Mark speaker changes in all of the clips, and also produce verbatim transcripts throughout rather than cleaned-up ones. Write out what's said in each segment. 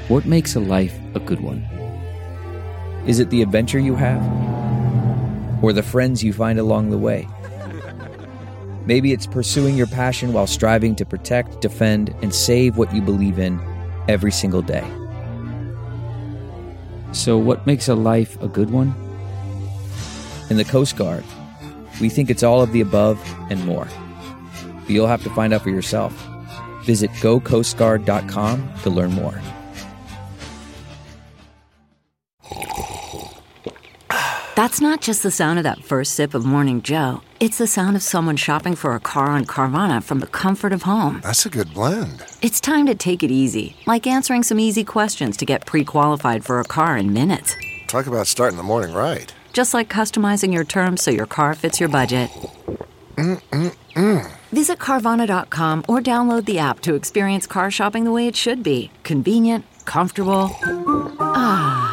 Speaker 1: What makes a life a good one? Is it the adventure you have? Or the friends you find along the way? Maybe it's pursuing your passion while striving to protect, defend, and save what you believe in every single day. So what makes a life a good one? In the Coast Guard, we think it's all of the above and more. But you'll have to find out for yourself. Visit go coast guard dot com to learn more.
Speaker 2: That's not just the sound of that first sip of Morning Joe. It's the sound of someone shopping for a car on Carvana from the comfort of home.
Speaker 3: That's a good blend.
Speaker 2: It's time to take it easy, like answering some easy questions to get pre-qualified for a car in minutes.
Speaker 3: Talk about starting the morning right.
Speaker 2: Just like customizing your terms so your car fits your budget.
Speaker 3: Mm-mm-mm.
Speaker 2: Visit Carvana dot com or download the app to experience car shopping the way it should be. Convenient, comfortable. Ah.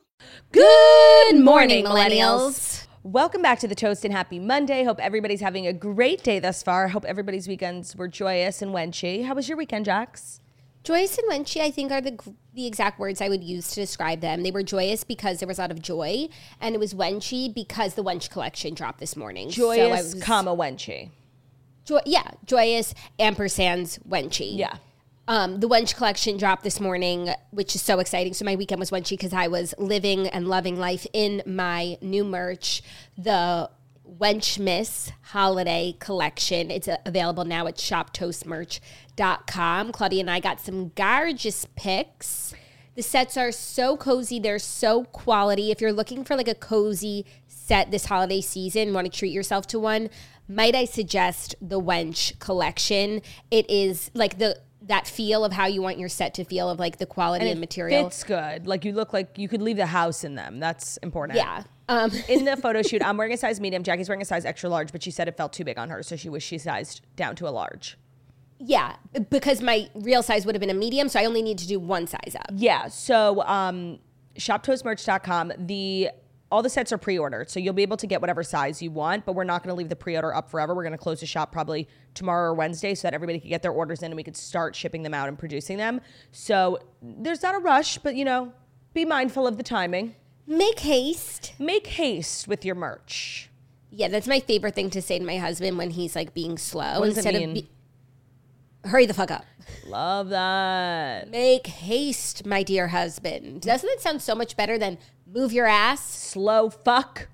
Speaker 4: Good morning, millennials. Welcome back to the Toast and Happy Monday. Hope everybody's having a great day thus far. Hope everybody's weekends were joyous and wenchy. How was your weekend, Jax?
Speaker 5: Joyous and wenchy, I think, are the the exact words I would use to describe them. They were joyous because there was a lot of joy, and it was wenchy because the Wench collection dropped this morning.
Speaker 4: Joyous,
Speaker 5: so I was,
Speaker 4: comma, wenchy.
Speaker 5: Jo- yeah, joyous, ampersands, wenchy.
Speaker 4: Yeah.
Speaker 5: Um, the Wench collection dropped this morning, which is so exciting. So my weekend was wenchy because I was living and loving life in my new merch, the Wench Miss Holiday Collection. It's uh, available now at shop toast merch dot com. Claudia and I got some gorgeous pics. The sets are so cozy. They're so quality. If you're looking for like a cozy set this holiday season, want to treat yourself to one, might I suggest the Wench collection. It is like the that feel of how you want your set to feel, of like the quality
Speaker 4: and
Speaker 5: and material.
Speaker 4: It's good. Like you look like you could leave the house in them. That's important.
Speaker 5: Yeah. Um,
Speaker 4: in the photo shoot, I'm wearing a size medium. Jackie's wearing a size extra large, but she said it felt too big on her, so she wished she sized down to a large.
Speaker 5: Yeah, because my real size would have been a medium, so I only need to do one size up.
Speaker 4: Yeah. So um, shop toast merch dot com. The all the sets are pre-ordered, so you'll be able to get whatever size you want, but we're not going to leave the pre-order up forever. We're going to close the shop probably tomorrow or Wednesday so that everybody can get their orders in and we could start shipping them out and producing them. So there's not a rush, but, you know, be mindful of the timing.
Speaker 5: Make haste.
Speaker 4: Make haste with your merch.
Speaker 5: Yeah, that's my favorite thing to say to my husband when he's, like, being slow.
Speaker 4: What does
Speaker 5: Instead
Speaker 4: it mean?
Speaker 5: Of be- hurry the fuck up.
Speaker 4: Love that.
Speaker 5: Make haste, my dear husband. Doesn't it sound so much better than move your ass?
Speaker 4: Slow fuck.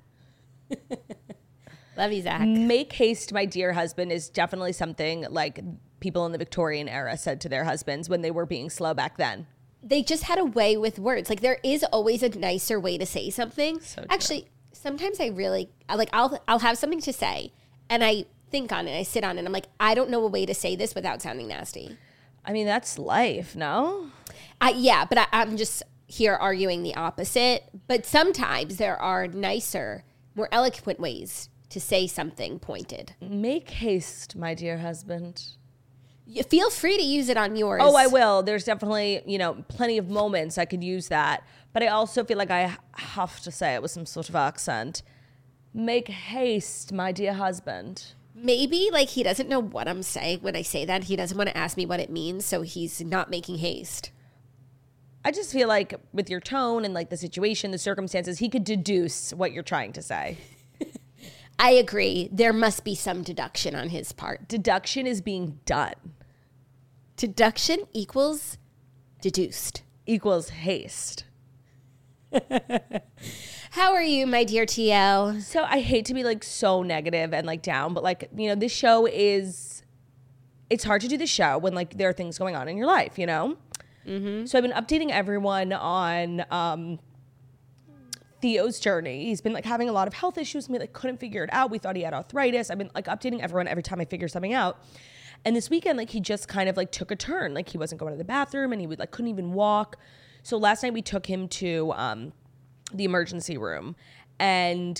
Speaker 5: Love you, Zach.
Speaker 4: Make haste, my dear husband is definitely something like people in the Victorian era said to their husbands when they were being slow back then.
Speaker 5: They just had a way with words. Like, there is always a nicer way to say something.
Speaker 4: So
Speaker 5: Actually, sometimes I really, I like, I'll, I'll have something to say, and I think on it, I sit on it, and I'm like, I don't know a way to say this without sounding nasty.
Speaker 4: I mean, that's life, no?
Speaker 5: I, yeah, but I, I'm just here arguing the opposite. But sometimes there are nicer, more eloquent ways to say something pointed.
Speaker 4: Make haste, my dear husband.
Speaker 5: You feel free to use it on yours.
Speaker 4: Oh, I will. There's definitely, you know, plenty of moments I could use that. But I also feel like I have to say it with some sort of accent. Make haste, my dear husband.
Speaker 5: Maybe, like, he doesn't know what I'm saying when I say that. He doesn't want to ask me what it means, so he's not making haste.
Speaker 4: I just feel like with your tone and, like, the situation, the circumstances, he could deduce what you're trying to say.
Speaker 5: I agree. There must be some deduction on his part.
Speaker 4: Deduction is being done.
Speaker 5: Deduction equals deduced.
Speaker 4: Equals haste.
Speaker 5: How are you, my dear T L?
Speaker 4: So I hate to be like so negative and like down, but like, you know, this show is, it's hard to do the show when like there are things going on in your life, you know? Mm-hmm. So I've been updating everyone on um, Theo's journey. He's been like having a lot of health issues. We like couldn't figure it out. We thought he had arthritis. I've been like updating everyone every time I figure something out. And this weekend, like he just kind of like took a turn. Like he wasn't going to the bathroom and he would like couldn't even walk. So last night we took him to um, the emergency room and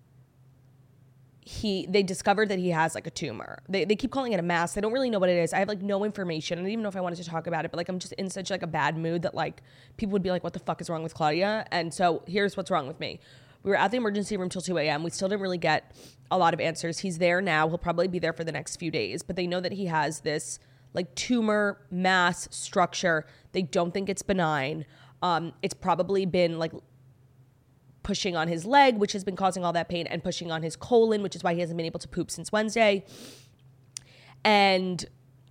Speaker 4: he they discovered that he has like a tumor. They they keep calling it a mass. They don't really know what it is. I have like no information. I don't even know if I wanted to talk about it, but like I'm just in such like a bad mood that like people would be like, what the fuck is wrong with Claudia? And so here's what's wrong with me. We were at the emergency room till two a.m. We still didn't really get a lot of answers. He's there now. He'll probably be there for the next few days, but they know that he has this like tumor, mass, structure. They don't think it's benign. Um, it's probably been like pushing on his leg, which has been causing all that pain, and pushing on his colon, which is why he hasn't been able to poop since Wednesday. And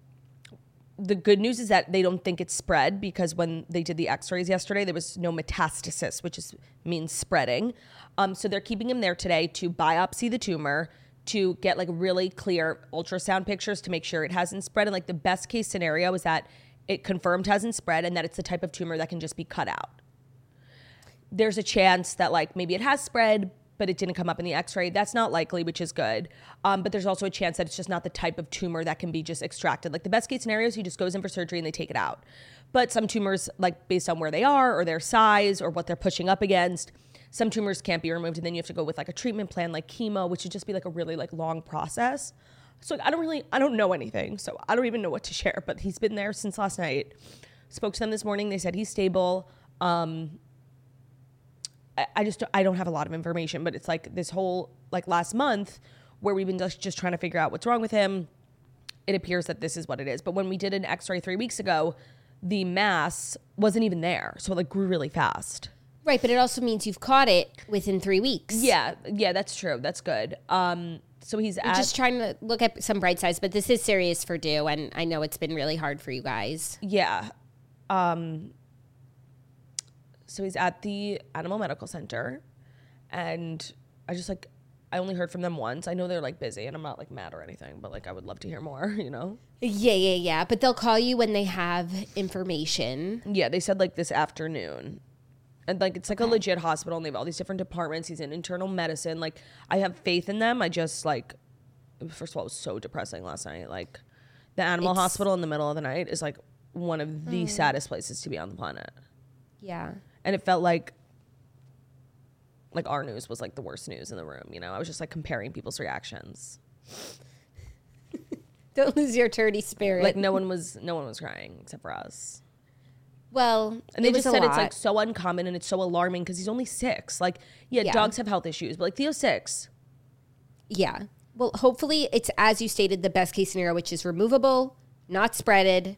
Speaker 4: the good news is that they don't think it's spread, because when they did the x-rays yesterday, there was no metastasis, which is means spreading. Um, so they're keeping him there today to biopsy the tumor, to get like really clear ultrasound pictures to make sure it hasn't spread. And like the best case scenario is that it confirmed hasn't spread and that it's the type of tumor that can just be cut out. There's a chance that like maybe it has spread, but it didn't come up in the x-ray. That's not likely, which is good. Um, but there's also a chance that it's just not the type of tumor that can be just extracted. Like the best case scenario is he just goes in for surgery and they take it out. But some tumors, like based on where they are or their size or what they're pushing up against, some tumors can't be removed, and then you have to go with like a treatment plan like chemo, which would just be like a really like long process. So like, I don't really, I don't know anything. So I don't even know what to share, but he's been there since last night. Spoke to them this morning. They said he's stable. Um, I just, I don't have a lot of information, but it's like this whole like last month where we've been just, just trying to figure out what's wrong with him. It appears that this is what it is. But when we did an x-ray three weeks ago, the mass wasn't even there. So it like grew really fast.
Speaker 5: Right. But it also means you've caught it within three weeks.
Speaker 4: Yeah. Yeah, that's true. That's good. Um, so he's
Speaker 5: We're
Speaker 4: at,
Speaker 5: just trying to look at some bright sides, but this is serious for Dew. And I know it's been really hard for you guys.
Speaker 4: yeah. Um, So he's at the Animal Medical Center, and I just like, I only heard from them once. I know they're like busy, and I'm not like mad or anything, but like I would love to hear more, you know?
Speaker 5: Yeah, yeah, yeah. But they'll call you when they have information.
Speaker 4: Yeah, they said like this afternoon. And like, it's like
Speaker 5: Okay.
Speaker 4: a legit hospital, and they have all these different departments. He's in internal medicine. Like, I have faith in them. I just like, first of all, it was so depressing last night. Like, the animal
Speaker 5: It's-
Speaker 4: hospital in the middle of the night is like one of the saddest places to be on the planet.
Speaker 5: Yeah.
Speaker 4: And it felt like like our news was like the worst news in the room, you know? I was just like comparing people's reactions.
Speaker 5: Don't lose your turdy spirit.
Speaker 4: Like no one was no one was crying except for us.
Speaker 5: well,
Speaker 4: And they
Speaker 5: it
Speaker 4: just
Speaker 5: was a
Speaker 4: said it's
Speaker 5: lot.
Speaker 4: like so uncommon and it's so alarming because he's only six. Like, yeah,
Speaker 5: Yeah.
Speaker 4: dogs have health issues, but like Theo's six.
Speaker 5: Yeah. Well, hopefully it's, as you stated, the best case scenario, which is removable, not spreaded.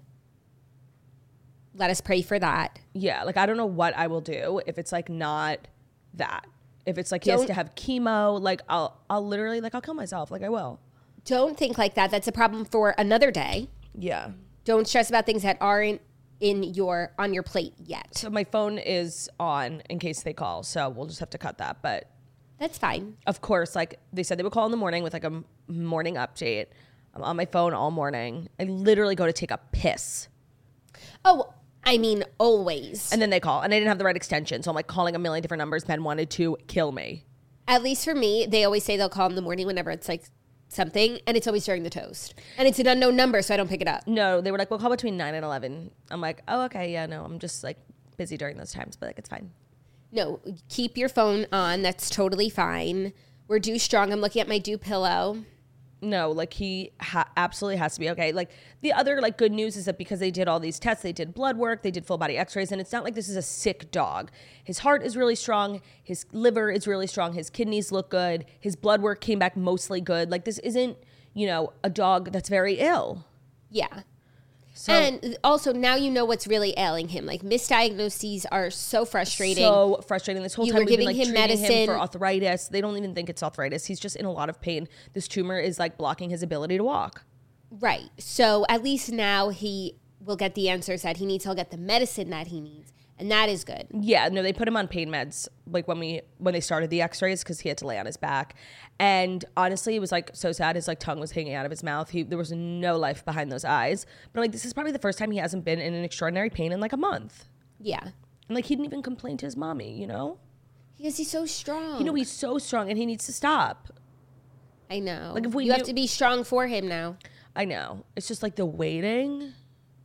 Speaker 5: Let us pray for that.
Speaker 4: Yeah, like I don't know what I will do if it's like not that. If it's like he has
Speaker 5: Don't-
Speaker 4: to have chemo, like I'll I'll literally like I'll kill myself. Like I will.
Speaker 5: Don't think like that. That's a problem for another day.
Speaker 4: Yeah.
Speaker 5: Don't stress about things that aren't in your on your plate yet.
Speaker 4: So my phone is on in case they call, so we'll just have to cut that. But
Speaker 5: That's fine.
Speaker 4: of course, like they said they would call in the morning with like a m- morning update. I'm on my phone all morning. I literally go to take a piss.
Speaker 5: Oh, I mean, always.
Speaker 4: And then they call. And I didn't have the right extension. So I'm like calling a million different numbers. Ben wanted to kill me.
Speaker 5: At least for me, they always say they'll call in the morning whenever it's like something, and it's always during the toast. And it's an unknown number, so I don't pick it up.
Speaker 4: No, they were like, we'll call between nine and eleven. I'm like, oh, okay. Yeah, no, I'm just like busy during those times, but like it's fine.
Speaker 5: No, keep your phone on. That's totally fine. We're Dew strong. I'm looking at my Dew pillow.
Speaker 4: No, like he ha- absolutely has to be okay. Like the other like good news is that because they did all these tests, they did blood work, they did full body x-rays, and it's not like this is a sick dog. His heart is really strong, his liver is really strong, his kidneys look good, his blood work came back mostly good. Like this isn't, you know, a dog that's very ill.
Speaker 5: Yeah.
Speaker 4: So,
Speaker 5: And also, now you know what's really ailing him. Like, misdiagnoses are so frustrating.
Speaker 4: so frustrating. This whole
Speaker 5: You
Speaker 4: time
Speaker 5: were
Speaker 4: we've been
Speaker 5: giving
Speaker 4: like
Speaker 5: him
Speaker 4: treating him
Speaker 5: medicine.
Speaker 4: for arthritis. They don't even think it's arthritis. He's just in a lot of pain. This tumor is like blocking his ability to walk.
Speaker 5: Right. So at least now he will get the answers that he needs. He'll get the medicine that he needs. And that is good.
Speaker 4: Yeah, no, they put him on pain meds like when we when they started the x-rays because he had to lay on his back. And honestly, it was like so sad. His like tongue was hanging out of his mouth. He there was no life behind those eyes. But like this is probably the first time he hasn't been in an extraordinary pain in like a month.
Speaker 5: Yeah.
Speaker 4: And like he didn't even complain to his mommy, you know?
Speaker 5: Because he's so strong.
Speaker 4: You know, he's so strong and he needs to stop.
Speaker 5: I know.
Speaker 4: Like, if we
Speaker 5: you have
Speaker 4: knew-
Speaker 5: to be strong for him now.
Speaker 4: I know. It's just like the waiting.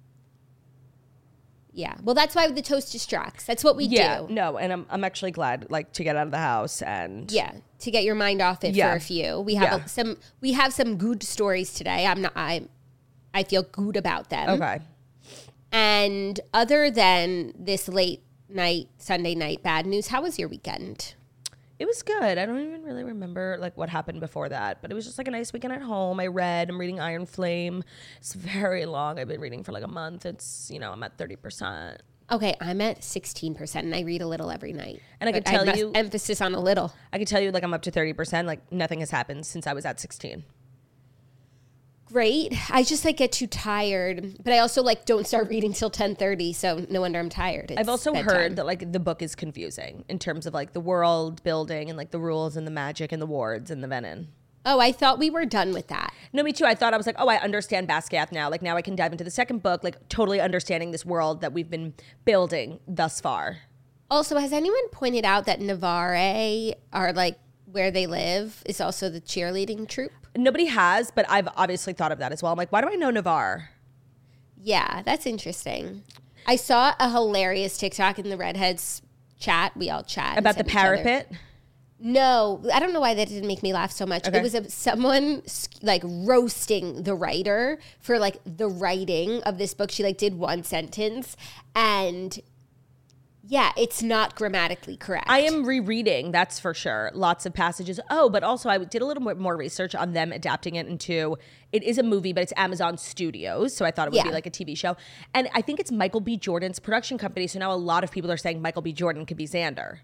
Speaker 5: Yeah. Well, that's why the toast distracts. That's what we
Speaker 4: Yeah,
Speaker 5: do.
Speaker 4: no, and I'm I'm actually glad like to get out of the house and
Speaker 5: Yeah, to get your mind off it
Speaker 4: Yeah.
Speaker 5: for a few. We have
Speaker 4: Yeah.
Speaker 5: a, some. We have some good stories today. I'm not. I, I feel good about them.
Speaker 4: Okay.
Speaker 5: And other than this late night, Sunday night bad news, how was your weekend?
Speaker 4: It was good. I don't even really remember like what happened before that, but it was just like a nice weekend at home. I read. I'm reading Iron Flame. It's very long. I've been reading for like a month. It's, you know, I'm at thirty percent.
Speaker 5: Okay, I'm at sixteen percent, and I read a little every night.
Speaker 4: And I
Speaker 5: But
Speaker 4: can tell
Speaker 5: must-
Speaker 4: you-
Speaker 5: emphasis on a little.
Speaker 4: I can tell you like I'm up to thirty percent. Like nothing has happened since I was at sixteen.
Speaker 5: Great. I just like get too tired, but I also like don't start reading till ten thirty, so no wonder I'm tired. It's
Speaker 4: I've also
Speaker 5: bedtime.
Speaker 4: heard that like the book is confusing in terms of like the world building and like the rules and the magic and the wards and the venom.
Speaker 5: Oh, I thought we were done with that.
Speaker 4: No, me too. I thought I was like, oh, I understand Basquiat now. Like now I can dive into the second book, like totally understanding this world that we've been building thus far.
Speaker 5: Also, has anyone pointed out that Navarre are like where they live is also the cheerleading troupe?
Speaker 4: Nobody has, but I've obviously thought of that as well. I'm like, why do I know Navarre?
Speaker 5: Yeah, that's interesting. I saw a hilarious TikTok in the Redheads chat. We all chat and
Speaker 4: About the
Speaker 5: send each other-
Speaker 4: parapet?
Speaker 5: No, I don't know why that didn't make me laugh so much.
Speaker 4: Okay.
Speaker 5: It was a, someone like roasting the writer for like the writing of this book. She like did one sentence, and yeah, it's not grammatically correct.
Speaker 4: I am rereading, that's for sure. Lots of passages. Oh, but also I did a little bit more research on them adapting it into, it is a movie, but it's Amazon Studios. So I thought it would
Speaker 5: Yeah.
Speaker 4: be like a T V show. And I think it's Michael B. Jordan's production company. So now a lot of people are saying Michael B. Jordan could be Xander.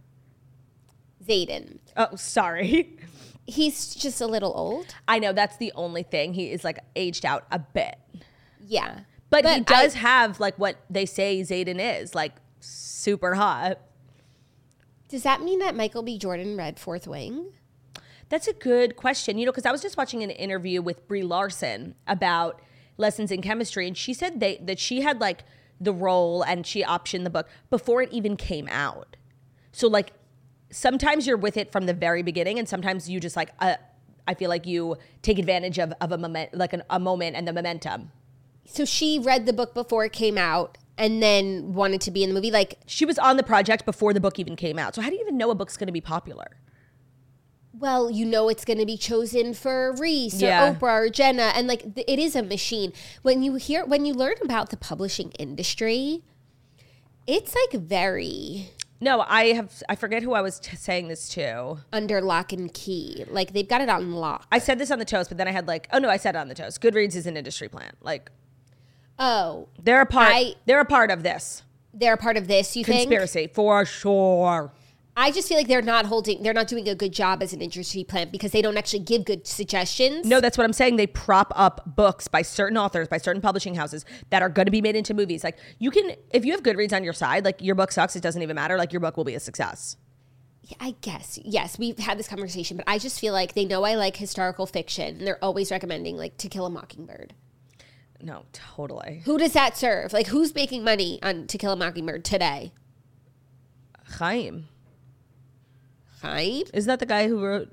Speaker 5: Zayden.
Speaker 4: Oh, sorry.
Speaker 5: He's just a little old.
Speaker 4: I know that's the only thing. He is like aged out a bit.
Speaker 5: Yeah,
Speaker 4: But, he does
Speaker 5: I-
Speaker 4: have like what they say Zayden is, like super hot.
Speaker 5: Does that mean that Michael B. Jordan read Fourth Wing?
Speaker 4: That's a good question. You know, because I was just watching an interview with Brie Larson about lessons in chemistry, and she said they that she had like the role and she optioned the book before it even came out. So like sometimes you're with it from the very beginning, and sometimes you just like uh, I feel like you take advantage of of a moment, like an, a moment and the momentum.
Speaker 5: So she read the book before it came out and then wanted to be in the movie. Like,
Speaker 4: She was on the project before the book even came out. So how do you even know a book's going to be popular?
Speaker 5: well, you know it's going to be chosen for Reese or
Speaker 4: Yeah.
Speaker 5: Oprah or Jenna. And like, th- it is a machine. When you hear, when you learn about the publishing industry, it's like very
Speaker 4: No, I have. I forget who I was t- saying this to.
Speaker 5: under lock and key. Like, they've got it on lock.
Speaker 4: I said this on the toast, but then I had like, oh no, I said it on the toast. Goodreads is an industry plant. Like
Speaker 5: Oh,
Speaker 4: they're a part.
Speaker 5: I-
Speaker 4: they're a part of this
Speaker 5: they're a part of this, you think?
Speaker 4: conspiracy for sure.
Speaker 5: I just feel like they're not holding, they're not doing a good job as an industry plant because they don't actually give good suggestions.
Speaker 4: No, that's what I'm saying. They prop up books by certain authors, by certain publishing houses that are going to be made into movies. Like you can, if you have Goodreads on your side, like your book sucks, it doesn't even matter. Like your book will be a success.
Speaker 5: Yeah, I guess. Yes, we've had this conversation, but I just feel like they know I like historical fiction and they're always recommending like To Kill a Mockingbird.
Speaker 4: No, totally.
Speaker 5: Who does that serve? Like, who's making money on To Kill a Mockingbird today?
Speaker 4: Chaim.
Speaker 5: Chaim?
Speaker 4: Isn't that the guy who wrote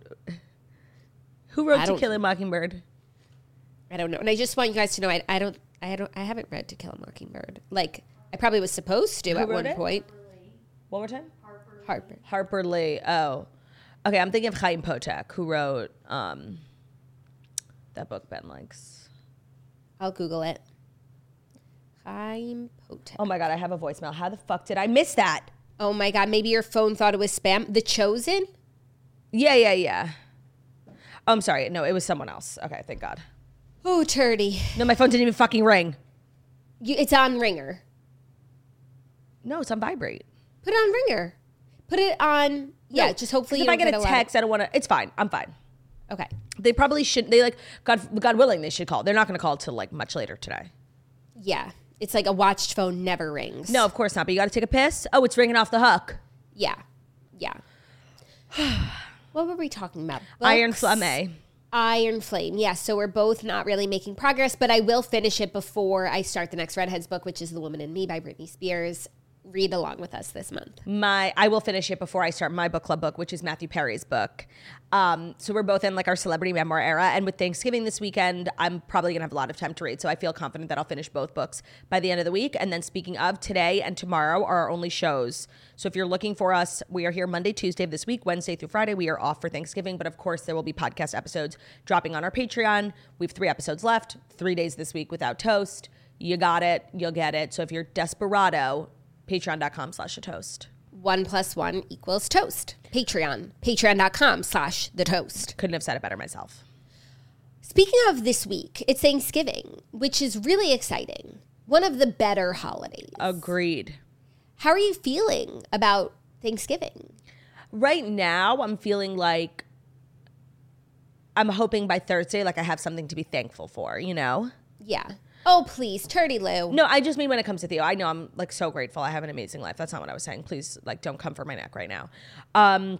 Speaker 4: who wrote
Speaker 5: I
Speaker 4: To
Speaker 5: don't-
Speaker 4: Kill a Mockingbird?
Speaker 5: I don't know. And I just want you guys to know I, I don't I don't I haven't read To Kill a Mockingbird. Like, I probably was supposed to
Speaker 4: Who
Speaker 5: at
Speaker 4: wrote
Speaker 5: one
Speaker 4: it?
Speaker 5: point.
Speaker 4: One more time.
Speaker 5: Harper.
Speaker 4: Harper Lee. Oh, okay. I'm thinking of Chaim Potek, who wrote um, that book Ben likes.
Speaker 5: I'll Google it. Chaim Potek.
Speaker 4: Oh my god, I have a voicemail. How the fuck did I miss that?
Speaker 5: Oh my God, maybe your phone thought it was spam. The Chosen?
Speaker 4: Yeah, yeah, yeah. Oh, I'm sorry. No, it was someone else. Okay, thank God.
Speaker 5: Oh, turdy.
Speaker 4: No, my phone didn't even fucking ring.
Speaker 5: You, it's on Ringer.
Speaker 4: No, it's on vibrate.
Speaker 5: Put it on Ringer. Put it on, yeah,
Speaker 4: No,
Speaker 5: just hopefully
Speaker 4: 'cause
Speaker 5: you
Speaker 4: if I
Speaker 5: don't
Speaker 4: get a
Speaker 5: lot of-
Speaker 4: text, I don't want to. It's fine. I'm fine.
Speaker 5: Okay.
Speaker 4: They probably should. They like God. God willing, they should call. They're not going to call till like much later today.
Speaker 5: Yeah. It's like a watched phone never rings.
Speaker 4: No, of course not. But you got to take a piss. Oh, it's ringing off the hook.
Speaker 5: Yeah. Yeah. What were we talking about?
Speaker 4: Iron
Speaker 5: Books?
Speaker 4: Flame.
Speaker 5: Iron Flame. Yeah. So we're both not really making progress, but I will finish it before I start the next Redheads book, which is The Woman in Me by Britney Spears. Read along with us this month.
Speaker 4: My I will finish it before I start my book club book, which is Matthew Perry's book. Um, so we're both in like our celebrity memoir era, and with Thanksgiving this weekend, I'm probably gonna have a lot of time to read. So I feel confident that I'll finish both books by the end of the week. And then speaking of, today and tomorrow are our only shows. So if you're looking for us, we are here Monday, Tuesday of this week, Wednesday through Friday. We are off for Thanksgiving, but of course there will be podcast episodes dropping on our Patreon. We have three episodes left, three days this week without toast. You got it, you'll get it. So if you're desperado, patreon.com slash a toast.
Speaker 5: one plus one equals toast. Patreon. Patreon.com slash the toast.
Speaker 4: Couldn't have said it better myself.
Speaker 5: Speaking of this week, it's Thanksgiving, which is really exciting. One of the better holidays.
Speaker 4: Agreed.
Speaker 5: How are you feeling about Thanksgiving?
Speaker 4: Right now, I'm feeling like I'm hoping by Thursday, like I have something to be thankful for, you know?
Speaker 5: Yeah. Oh, please, Turdy Lou.
Speaker 4: No, I just mean when it comes to Theo. I know I'm like so grateful. I have an amazing life. That's not what I was saying. Please, like, don't come for my neck right now. Um,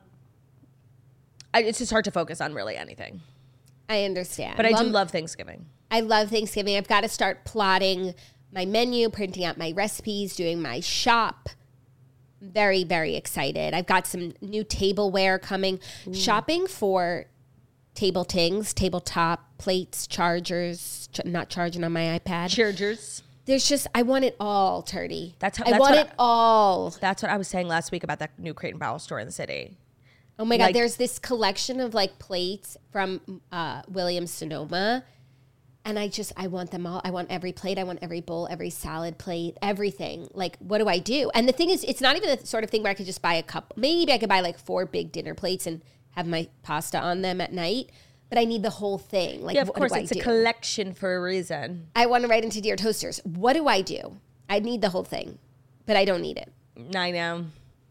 Speaker 4: I, it's just hard to focus on really anything.
Speaker 5: I understand.
Speaker 4: But I
Speaker 5: well,
Speaker 4: do love Thanksgiving.
Speaker 5: I love Thanksgiving. I've got to start plotting my menu, printing out my recipes, doing my shop. Very, very excited. I've got some new tableware coming. Ooh. Shopping for table tings, tabletop plates, chargers, ch- not charging on my iPad.
Speaker 4: Chargers.
Speaker 5: There's just, I want it all, Turdy.
Speaker 4: That's how,
Speaker 5: I
Speaker 4: that's
Speaker 5: want
Speaker 4: what
Speaker 5: it I, all.
Speaker 4: That's what I was saying last week about that new Crate and Barrel store in the city.
Speaker 5: Oh my God,
Speaker 4: like,
Speaker 5: there's this collection of like plates from uh, Williams-Sonoma. And I just, I want them all. I want every plate. I want every bowl, every salad plate, everything. Like, what do I do? And the thing is, it's not even the sort of thing where I could just buy a couple. Maybe I could buy like four big dinner plates and have my pasta on them at night. But I need the whole thing. Like,
Speaker 4: yeah, of
Speaker 5: what
Speaker 4: course,
Speaker 5: do
Speaker 4: it's
Speaker 5: I
Speaker 4: a
Speaker 5: do?
Speaker 4: collection for a reason.
Speaker 5: I want to write into Dear Toasters. What do I do? I need the whole thing, but I don't need it.
Speaker 4: I know.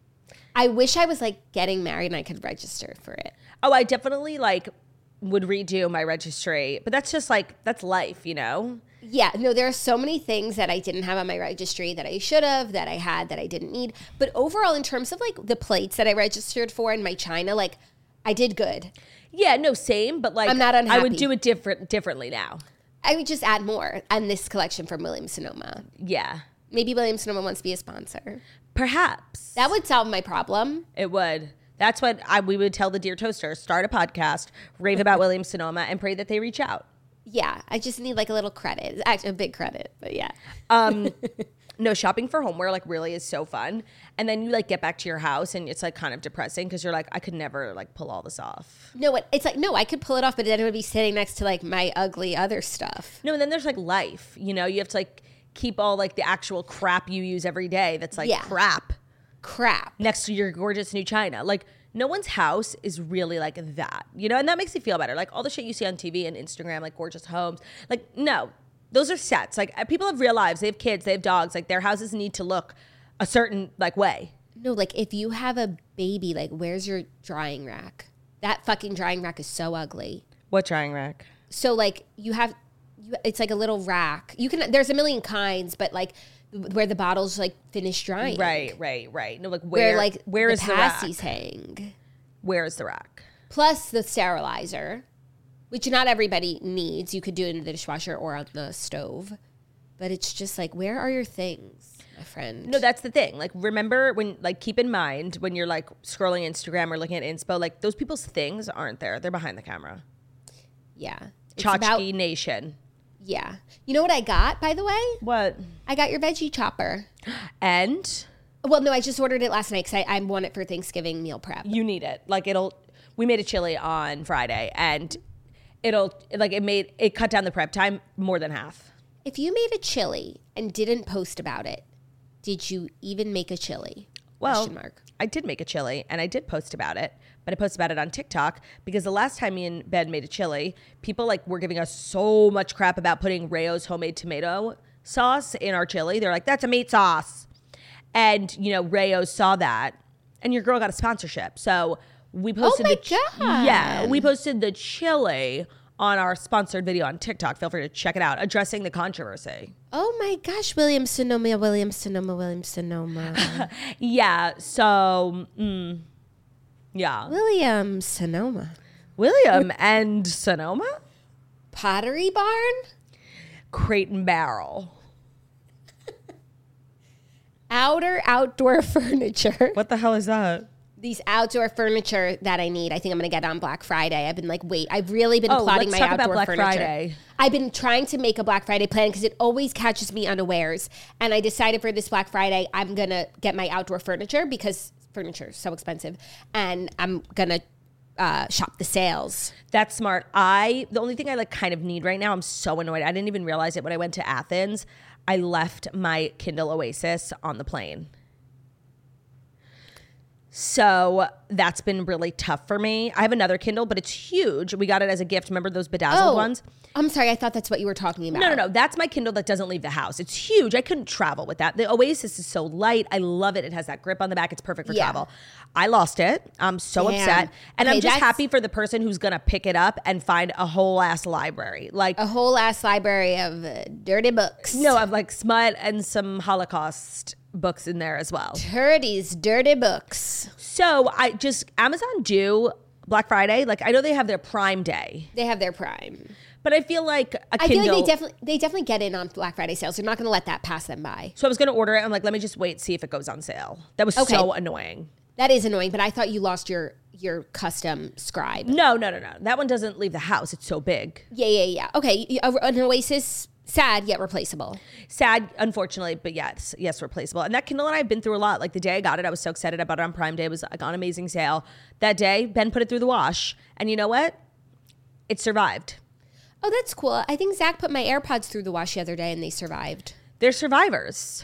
Speaker 5: I wish I was like getting married and I could register for it.
Speaker 4: Oh, I definitely like would redo my registry, but that's just like, that's life, you know?
Speaker 5: Yeah, no, there are so many things that I didn't have on my registry that I should have, that I had, that I didn't need. But overall, in terms of like the plates that I registered for in my china, like I did good.
Speaker 4: Yeah, no, same, but like
Speaker 5: I'm not unhappy.
Speaker 4: I would do it different, differently now.
Speaker 5: I would just add more on this collection from Williams-Sonoma.
Speaker 4: Yeah.
Speaker 5: Maybe Williams-Sonoma wants to be a sponsor.
Speaker 4: Perhaps.
Speaker 5: That would solve my problem.
Speaker 4: It would. That's what I, we would tell the Dear Toasters. Start a podcast, rave about Williams-Sonoma, and pray that they reach out.
Speaker 5: Yeah, I just need like a little credit. Actually, a big credit, but yeah.
Speaker 4: Um, no, shopping for homeware like really is so fun. And then you like get back to your house and it's like kind of depressing because you're like, I could never like pull all this off.
Speaker 5: No, it, it's like, no, I could pull it off, but then it would be sitting next to like my ugly other stuff.
Speaker 4: No, and then there's like life, you know, you have to like keep all like the actual crap you use every day that's like
Speaker 5: Yeah.
Speaker 4: crap
Speaker 5: Crap.
Speaker 4: next to your gorgeous new china. Like no one's house is really like that, you know, and that makes me feel better. Like all the shit you see on T V and Instagram, like gorgeous homes, like no, those are sets. Like people have real lives, they have kids, they have dogs, like their houses need to look a certain like way.
Speaker 5: No, like if you have a baby, like where's your drying rack? That fucking drying rack is so ugly.
Speaker 4: What drying rack?
Speaker 5: So like you have, you, it's like a little rack. You can, there's a million kinds, but like where the bottles like finish drying.
Speaker 4: Right, right, right. No, like where,
Speaker 5: Where like
Speaker 4: where
Speaker 5: the
Speaker 4: is the rack?
Speaker 5: pasties hang.
Speaker 4: Where is the rack?
Speaker 5: Plus the sterilizer, which not everybody needs. You could do it in the dishwasher or on the stove. But it's just like, where are your things, my friend?
Speaker 4: No, that's the thing. Like, remember when, like, keep in mind when you're like scrolling Instagram or looking at inspo, like those people's things aren't there. They're behind the camera.
Speaker 5: Yeah. It's
Speaker 4: Tchotchke
Speaker 5: about,
Speaker 4: Nation.
Speaker 5: yeah. You know what I got, by the way?
Speaker 4: What?
Speaker 5: I got your veggie chopper.
Speaker 4: And
Speaker 5: Well, no, I just ordered it last night because I, I want it for Thanksgiving meal prep.
Speaker 4: you need it. Like, it'll, we made a chili on Friday and it'll, like, it made, it cut down the prep time more than half.
Speaker 5: If you made a chili and didn't post about it, did you even make a chili?
Speaker 4: Well,
Speaker 5: Question mark.
Speaker 4: I did make a chili and I did post about it, but I posted about it on TikTok because the last time me and Ben made a chili, people like were giving us so much crap about putting Rayo's homemade tomato sauce in our chili. They're like, that's a meat sauce. And, you know, Rayo's saw that and your girl got a sponsorship. So we posted
Speaker 5: my
Speaker 4: the ch-
Speaker 5: God.
Speaker 4: Yeah, we posted the chili on our sponsored video on TikTok. Feel free to check it out, addressing the controversy.
Speaker 5: Oh my gosh, Williams-Sonoma, Williams-Sonoma, Williams-Sonoma.
Speaker 4: Yeah, so, mm, yeah.
Speaker 5: Williams-Sonoma.
Speaker 4: William and Sonoma?
Speaker 5: Pottery Barn?
Speaker 4: Crate and Barrel.
Speaker 5: Outer outdoor furniture.
Speaker 4: What the hell is that?
Speaker 5: These outdoor furniture that I need. I think I'm going to get on Black Friday. I've been like, wait, I've really been
Speaker 4: Oh,
Speaker 5: plotting
Speaker 4: let's
Speaker 5: my
Speaker 4: talk about
Speaker 5: outdoor
Speaker 4: Black
Speaker 5: furniture.
Speaker 4: Friday.
Speaker 5: I've been trying to make a Black Friday plan because it always catches me unawares. And I decided for this Black Friday, I'm going to get my outdoor furniture because furniture is so expensive. And I'm going to uh, shop the sales.
Speaker 4: That's smart. I, the only thing I like kind of need right now, I'm so annoyed. I didn't even realize it when I went to Athens. I left my Kindle Oasis on the plane. So that's been really tough for me. I have another Kindle, but it's huge. We got it as a gift. Remember those bedazzled
Speaker 5: Oh,
Speaker 4: ones?
Speaker 5: I'm sorry. I thought that's what you were talking about.
Speaker 4: No, no, no. That's my Kindle that doesn't leave the house. It's huge. I couldn't travel with that. The Oasis is so light. I love it. It has that grip on the back. It's perfect for
Speaker 5: Yeah.
Speaker 4: travel. I lost it. I'm so
Speaker 5: Damn.
Speaker 4: upset. And
Speaker 5: Okay,
Speaker 4: I'm just
Speaker 5: that's-
Speaker 4: happy for the person who's going to pick it up and find a whole ass library. Like,
Speaker 5: A whole ass library of uh, dirty books.
Speaker 4: no, of like smut and some Holocaust books in there as well.
Speaker 5: Dirty's dirty books.
Speaker 4: So I just, Amazon do Black Friday. Like, I know they have their Prime Day,
Speaker 5: They have their Prime.
Speaker 4: but I feel like a
Speaker 5: I
Speaker 4: Kindle.
Speaker 5: feel like they definitely they definitely get in on Black Friday sales. They're not going to let that pass them by.
Speaker 4: so I was going to order it. I'm like, let me just wait, see if it goes on sale. That was
Speaker 5: Okay.
Speaker 4: so annoying.
Speaker 5: That is annoying, but I thought you lost your your custom scribe.
Speaker 4: No, no, no, no. That one doesn't leave the house. It's so big.
Speaker 5: Yeah, yeah, yeah. Okay, y- a- an Oasis, sad yet replaceable.
Speaker 4: Sad, unfortunately, but yes, yes, replaceable. And that Kindle and I have been through a lot. Like the day I got it, I was so excited about it on Prime Day. It was like on amazing sale. That day, Ben put it through the wash. And you know what? It survived.
Speaker 5: Oh, that's cool. I think Zach put my AirPods through the wash the other day and they survived.
Speaker 4: They're survivors.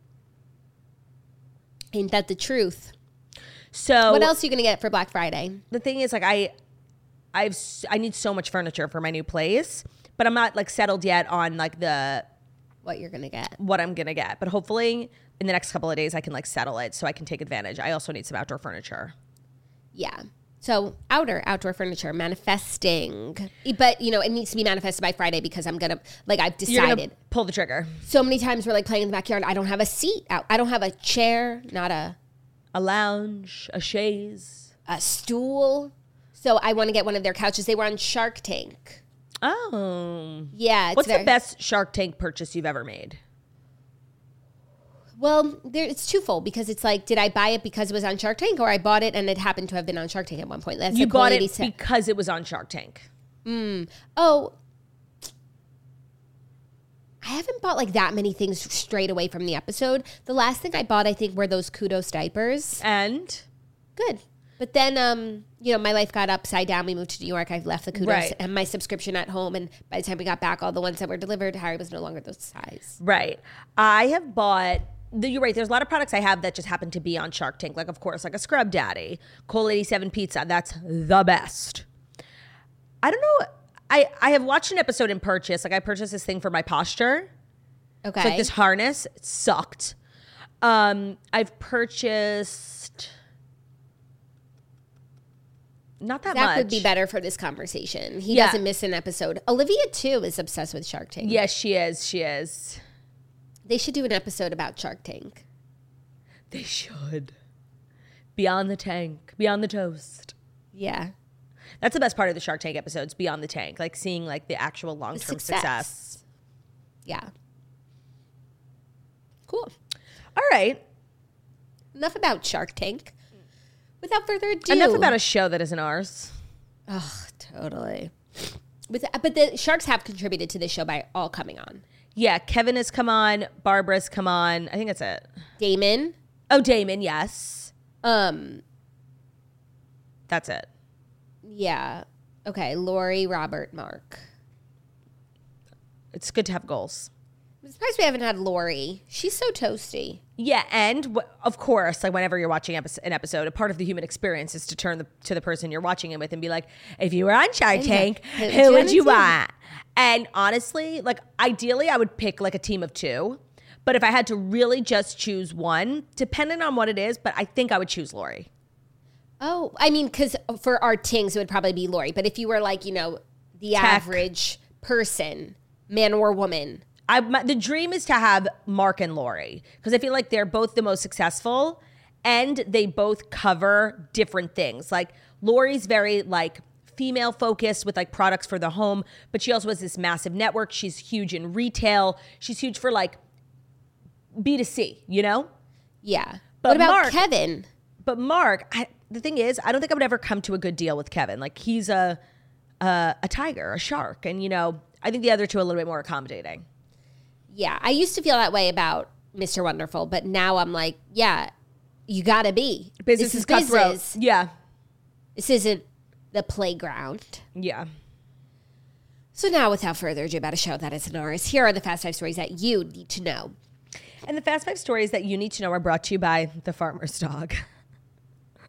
Speaker 5: Ain't that the truth?
Speaker 4: So
Speaker 5: What else are you going to get for Black Friday?
Speaker 4: the thing is, like, I, I've, s- I need so much furniture for my new place, but I'm not like settled yet on like the
Speaker 5: What you're going to get?
Speaker 4: what I'm gonna get. But hopefully, in the next couple of days, I can like settle it so I can take advantage. I also need some outdoor furniture.
Speaker 5: Yeah. So outer outdoor furniture manifesting, but you know it needs to be manifested by Friday because I'm gonna like I've
Speaker 4: You're gonna
Speaker 5: decided.
Speaker 4: pull the trigger.
Speaker 5: So many times we're like playing in the backyard. I don't have a seat out. I don't have a chair, not a
Speaker 4: A lounge, a chaise.
Speaker 5: a stool. So I want to get one of their couches. They were on Shark Tank.
Speaker 4: Oh.
Speaker 5: Yeah. It's
Speaker 4: What's
Speaker 5: very,
Speaker 4: the best Shark Tank purchase you've ever made?
Speaker 5: Well, there, it's twofold because it's like, did I buy it because it was on Shark Tank, or I bought it and it happened to have been on Shark Tank at one point? That's
Speaker 4: You
Speaker 5: the cool
Speaker 4: bought
Speaker 5: lady
Speaker 4: it
Speaker 5: said.
Speaker 4: because it was on Shark Tank.
Speaker 5: Oh, I haven't bought like that many things straight away from the episode. The last thing I bought, I think, were those Kudos diapers.
Speaker 4: And
Speaker 5: Good. But then, um, you know, my life got upside down. We moved to New York. I've left the Kudos
Speaker 4: Right.
Speaker 5: and my subscription at home. And by the time we got back, all the ones that were delivered, Harry was no longer those size.
Speaker 4: right. I have bought the, you're right. There's a lot of products I have that just happen to be on Shark Tank. Like, of course, like a Scrub Daddy, Cole eighty-seven Pizza. That's the best. I don't know. I, I have watched an episode in purchase. Like, I purchased this thing for my posture.
Speaker 5: Okay.
Speaker 4: It's like this harness. It sucked. Um, I've purchased not that
Speaker 5: That
Speaker 4: much.
Speaker 5: would be better for this conversation. He
Speaker 4: Yeah.
Speaker 5: doesn't miss an episode. Olivia, too, is obsessed with Shark Tank.
Speaker 4: Yes, she is. She is.
Speaker 5: They should do an episode about Shark Tank.
Speaker 4: They should. Beyond the tank, beyond the toast.
Speaker 5: Yeah.
Speaker 4: That's the best part of the Shark Tank episodes, beyond the tank, like seeing like the actual long-term
Speaker 5: success.
Speaker 4: success.
Speaker 5: Yeah. Cool.
Speaker 4: All right.
Speaker 5: Enough about Shark Tank. Without further ado.
Speaker 4: Enough about a show that isn't ours.
Speaker 5: Oh, totally. With, but the Sharks have contributed to this show by all coming on.
Speaker 4: Yeah, Kevin has come on, Barbara's come on. I think that's it.
Speaker 5: Damon.
Speaker 4: Oh, Damon, yes.
Speaker 5: Um.
Speaker 4: That's it.
Speaker 5: Yeah. Okay. Lori, Robert, Mark.
Speaker 4: It's good to have goals.
Speaker 5: I'm surprised we haven't had Lori. She's so toasty.
Speaker 4: Yeah, and w- of course, like whenever you're watching epi- an episode, a part of the human experience is to turn the, to the person you're watching it with and be like, if you were on Shark Tank,
Speaker 5: Who would
Speaker 4: who
Speaker 5: you
Speaker 4: would you
Speaker 5: wanna
Speaker 4: want? And honestly, like ideally, I would pick like a team of two. But if I had to really just choose one, depending on what it is, but I think I would choose Lori.
Speaker 5: Oh, I mean, because for our tings, it would probably be Lori. But if you were like, you know, the
Speaker 4: Tech.
Speaker 5: average person, man or woman.
Speaker 4: I, my, the dream is to have Mark and Lori because I feel like they're both the most successful and they both cover different things. Like Lori's very like female focused with like products for the home, but she also has this massive network. She's huge in retail. She's huge for like B two C, you know?
Speaker 5: Yeah.
Speaker 4: But
Speaker 5: what about
Speaker 4: Mark-
Speaker 5: Kevin?
Speaker 4: But Mark, I, the thing is, I don't think I would ever come to a good deal with Kevin. Like he's a, a a tiger, a shark. And you know, I think the other two are a little bit more accommodating.
Speaker 5: Yeah. I used to feel that way about Mister Wonderful, but now I'm like, yeah, you gotta be.
Speaker 4: Business
Speaker 5: This
Speaker 4: is
Speaker 5: is
Speaker 4: cutthroat.
Speaker 5: business.
Speaker 4: Yeah.
Speaker 5: This isn't the playground.
Speaker 4: Yeah.
Speaker 5: So now, without further ado about a show that isn't ours, here are the Fast Five stories that you need to know.
Speaker 4: And the Fast Five stories that you need to know are brought to you by the farmer's dog.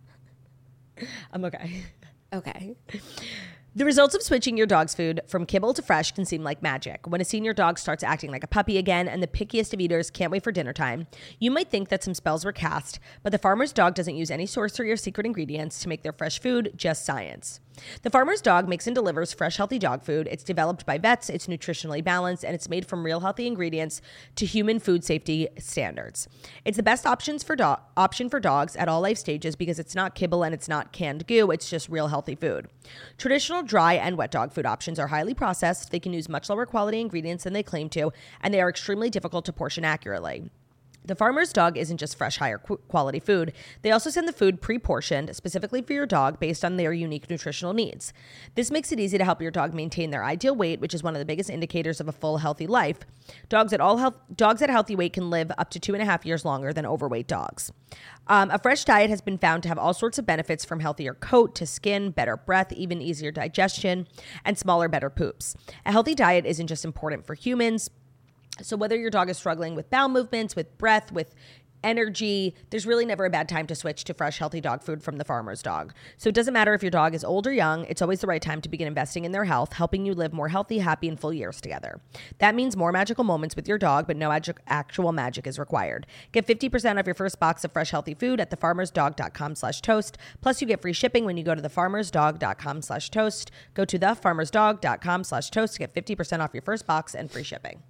Speaker 4: I'm okay.
Speaker 5: Okay.
Speaker 4: The results of switching your dog's food from kibble to fresh can seem like magic. When a senior dog starts acting like a puppy again and the pickiest of eaters can't wait for dinner time, you might think that some spells were cast, but the farmer's dog doesn't use any sorcery or secret ingredients to make their fresh food, just science. The farmer's dog makes and delivers fresh, healthy dog food. It's developed by vets, it's nutritionally balanced, and it's made from real healthy ingredients to human food safety standards. It's the best options for do- option for dogs at all life stages because it's not kibble and it's not canned goo, it's just real healthy food. Traditional dry and wet dog food options are highly processed, they can use much lower quality ingredients than they claim to, and they are extremely difficult to portion accurately. The farmer's dog isn't just fresh, higher quality food. They also send the food pre-portioned specifically for your dog based on their unique nutritional needs. This makes it easy to help your dog maintain their ideal weight, which is one of the biggest indicators of a full, healthy life. Dogs at all health, dogs at healthy weight can live up to two and a half years longer than overweight dogs. Um, a fresh diet has been found to have all sorts of benefits, from healthier coat to skin, better breath, even easier digestion, and smaller, better poops. A healthy diet isn't just important for humans. So whether your dog is struggling with bowel movements, with breath, with energy, there's really never a bad time to switch to fresh, healthy dog food from the farmer's dog. So it doesn't matter if your dog is old or young, it's always the right time to begin investing in their health, helping you live more healthy, happy, and full years together. That means more magical moments with your dog, but no ag- actual magic is required. Get fifty percent off your first box of fresh, healthy food at thefarmersdog.com slash toast. Plus, you get free shipping when you go to thefarmersdog.com slash toast. Go to thefarmersdog.com slash toast to get fifty percent off your first box and free shipping.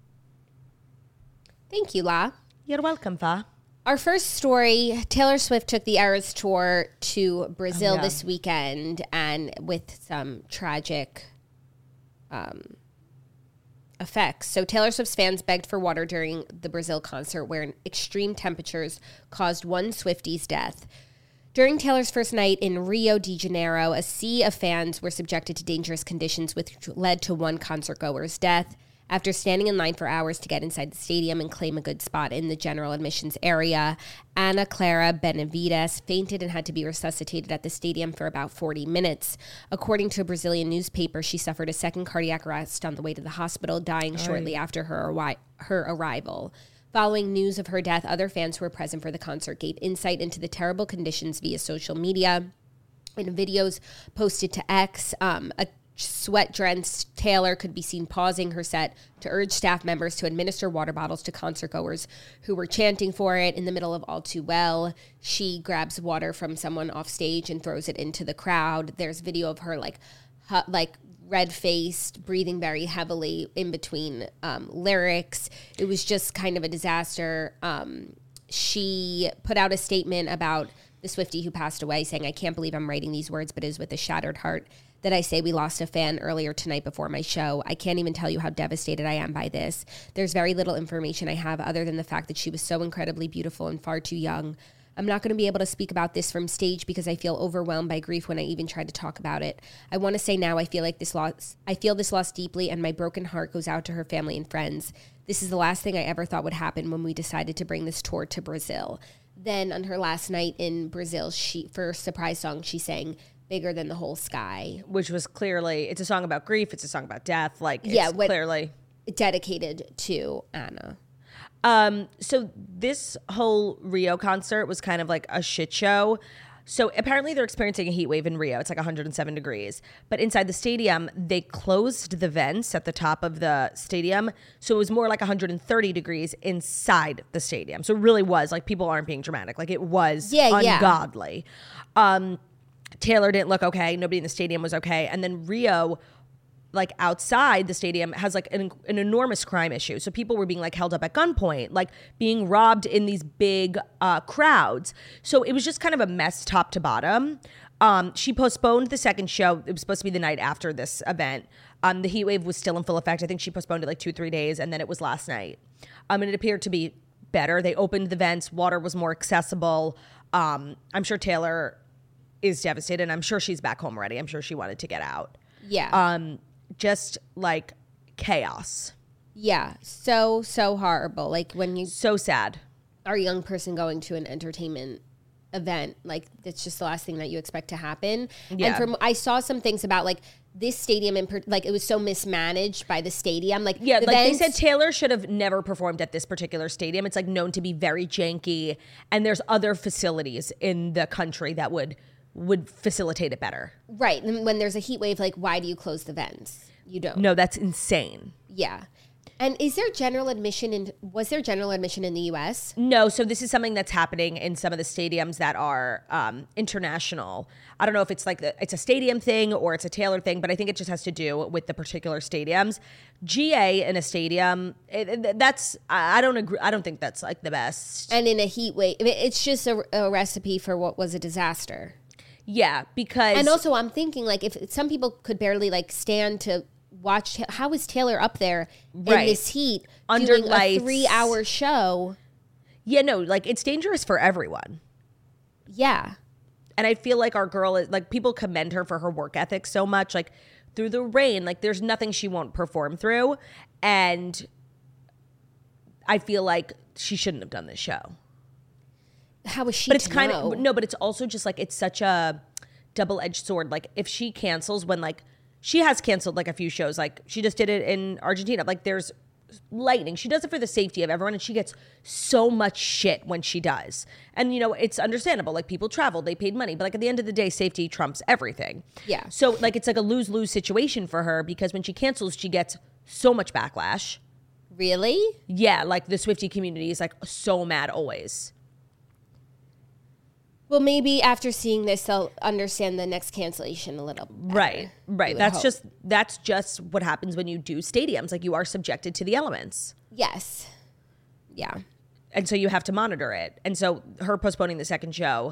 Speaker 5: Thank you, La.
Speaker 4: You're welcome, Fa.
Speaker 5: Our first story, Taylor Swift took the Eras Tour to Brazil
Speaker 4: Oh, yeah.
Speaker 5: this weekend, and with some tragic um, effects. So Taylor Swift's fans begged for water during the Brazil concert, where extreme temperatures caused one Swiftie's death. During Taylor's first night in Rio de Janeiro, a sea of fans were subjected to dangerous conditions, which led to one concertgoer's death. After standing in line for hours to get inside the stadium and claim a good spot in the general admissions area, Ana Clara Benavides fainted and had to be resuscitated at the stadium for about forty minutes. According to a Brazilian newspaper, she suffered a second cardiac arrest on the way to the hospital, dying shortly after her, arri- her arrival. Following news of her death, other fans who were present for the concert gave insight into the terrible conditions via social media. In videos posted to X, um, a sweat-drenched Taylor could be seen pausing her set to urge staff members to administer water bottles to concertgoers who were chanting for it. In the middle of All Too Well, she grabs water from someone off stage and throws it into the crowd. There's video of her like hu- like red-faced, breathing very heavily in between um, lyrics. It was just kind of a disaster. Um, she put out a statement about the Swiftie who passed away, saying, "I can't believe I'm writing these words, but it is with a shattered heart that I say we lost a fan earlier tonight before my show. I can't even tell you how devastated I am by this. There's very little information I have other than the fact that she was so incredibly beautiful and far too young. I'm not going to be able to speak about this from stage because I feel overwhelmed by grief when I even try to talk about it. I want to say now I feel like this loss, I feel this loss deeply, and my broken heart goes out to her family and friends. This is the last thing I ever thought would happen when we decided to bring this tour to Brazil." Then on her last night in Brazil, she for a surprise song, she sang Bigger Than the Whole Sky,
Speaker 4: Which was clearly, it's a song about grief, it's a song about death, like it's
Speaker 5: Yeah, what-
Speaker 4: clearly.
Speaker 5: dedicated to Anna.
Speaker 4: Um, so this whole Rio concert was kind of like a shit show. So apparently they're experiencing a heat wave in Rio. It's like one hundred seven degrees. But inside the stadium, they closed the vents at the top of the stadium. So it was more like one hundred thirty degrees inside the stadium. So it really was like, people aren't being dramatic. Like it was
Speaker 5: Yeah, yeah.
Speaker 4: ungodly. Um, Taylor didn't look okay. Nobody in the stadium was okay. And then Rio, like outside the stadium, has like an, an enormous crime issue. So people were being like held up at gunpoint, like being robbed in these big uh, crowds. So it was just kind of a mess top to bottom. Um, she postponed the second show. It was supposed to be the night after this event. Um, the heat wave was still in full effect. I think she postponed it like two, three days, and then it was last night. Um, and it appeared to be better. They opened the vents. Water was more accessible. Um, I'm sure Taylor is devastated, and I'm sure she's back home already. I'm sure she wanted to get out.
Speaker 5: Yeah.
Speaker 4: Um, just like chaos.
Speaker 5: Yeah. So, so horrible. Like when you
Speaker 4: So sad.
Speaker 5: are a young person going to an entertainment event, like that's just the last thing that you expect to happen.
Speaker 4: Yeah.
Speaker 5: And from, I saw some things about like this stadium in per, like it was so mismanaged by the stadium. Like
Speaker 4: Yeah,
Speaker 5: the
Speaker 4: like
Speaker 5: events-
Speaker 4: they said Taylor should have never performed at this particular stadium. It's like known to be very janky, and there's other facilities in the country that would would facilitate it better.
Speaker 5: Right. And when there's a heat wave, like, why do you close the vents? You don't.
Speaker 4: No, that's insane.
Speaker 5: Yeah. And is there general admission in, was there general admission in the U S?
Speaker 4: No, so this is something that's happening in some of the stadiums that are um, international. I don't know if it's like the, it's a stadium thing or it's a Taylor thing, but I think it just has to do with the particular stadiums. G A in a stadium, it, it, that's I I don't agree. I don't think that's like the best.
Speaker 5: And in a heat wave, I mean, it's just a, a recipe for what was a disaster.
Speaker 4: Yeah, because
Speaker 5: and also I'm thinking like if some people could barely like stand to watch, how is Taylor up there
Speaker 4: right.
Speaker 5: in this heat
Speaker 4: under
Speaker 5: doing
Speaker 4: lights.
Speaker 5: a three-hour show?
Speaker 4: Yeah, no, like it's dangerous for everyone.
Speaker 5: Yeah.
Speaker 4: And I feel like our girl is like, people commend her for her work ethic so much. Like through the rain, like there's nothing she won't perform through. And I feel like she shouldn't have done this show.
Speaker 5: How is she?
Speaker 4: But it's
Speaker 5: to
Speaker 4: kind
Speaker 5: know?
Speaker 4: of no, but it's also just like it's such a double-edged sword. Like if she cancels when like she has canceled like a few shows, like she just did it in Argentina. Like there's lightning. She does it for the safety of everyone, and she gets so much shit when she does. And you know, it's understandable. Like people travel, they paid money, but like at the end of the day, safety trumps everything.
Speaker 5: Yeah.
Speaker 4: So like it's like a lose-lose situation for her because when she cancels, she gets so much backlash.
Speaker 5: Really?
Speaker 4: Yeah, like the Swiftie community is like so mad always.
Speaker 5: Well, maybe after seeing this, they'll understand the next cancellation a little better.
Speaker 4: Right, right.
Speaker 5: would
Speaker 4: That's
Speaker 5: hope.
Speaker 4: just that's just what happens when you do stadiums. Like you are subjected to the elements.
Speaker 5: Yes. Yeah.
Speaker 4: And so you have to monitor it. And so her postponing the second show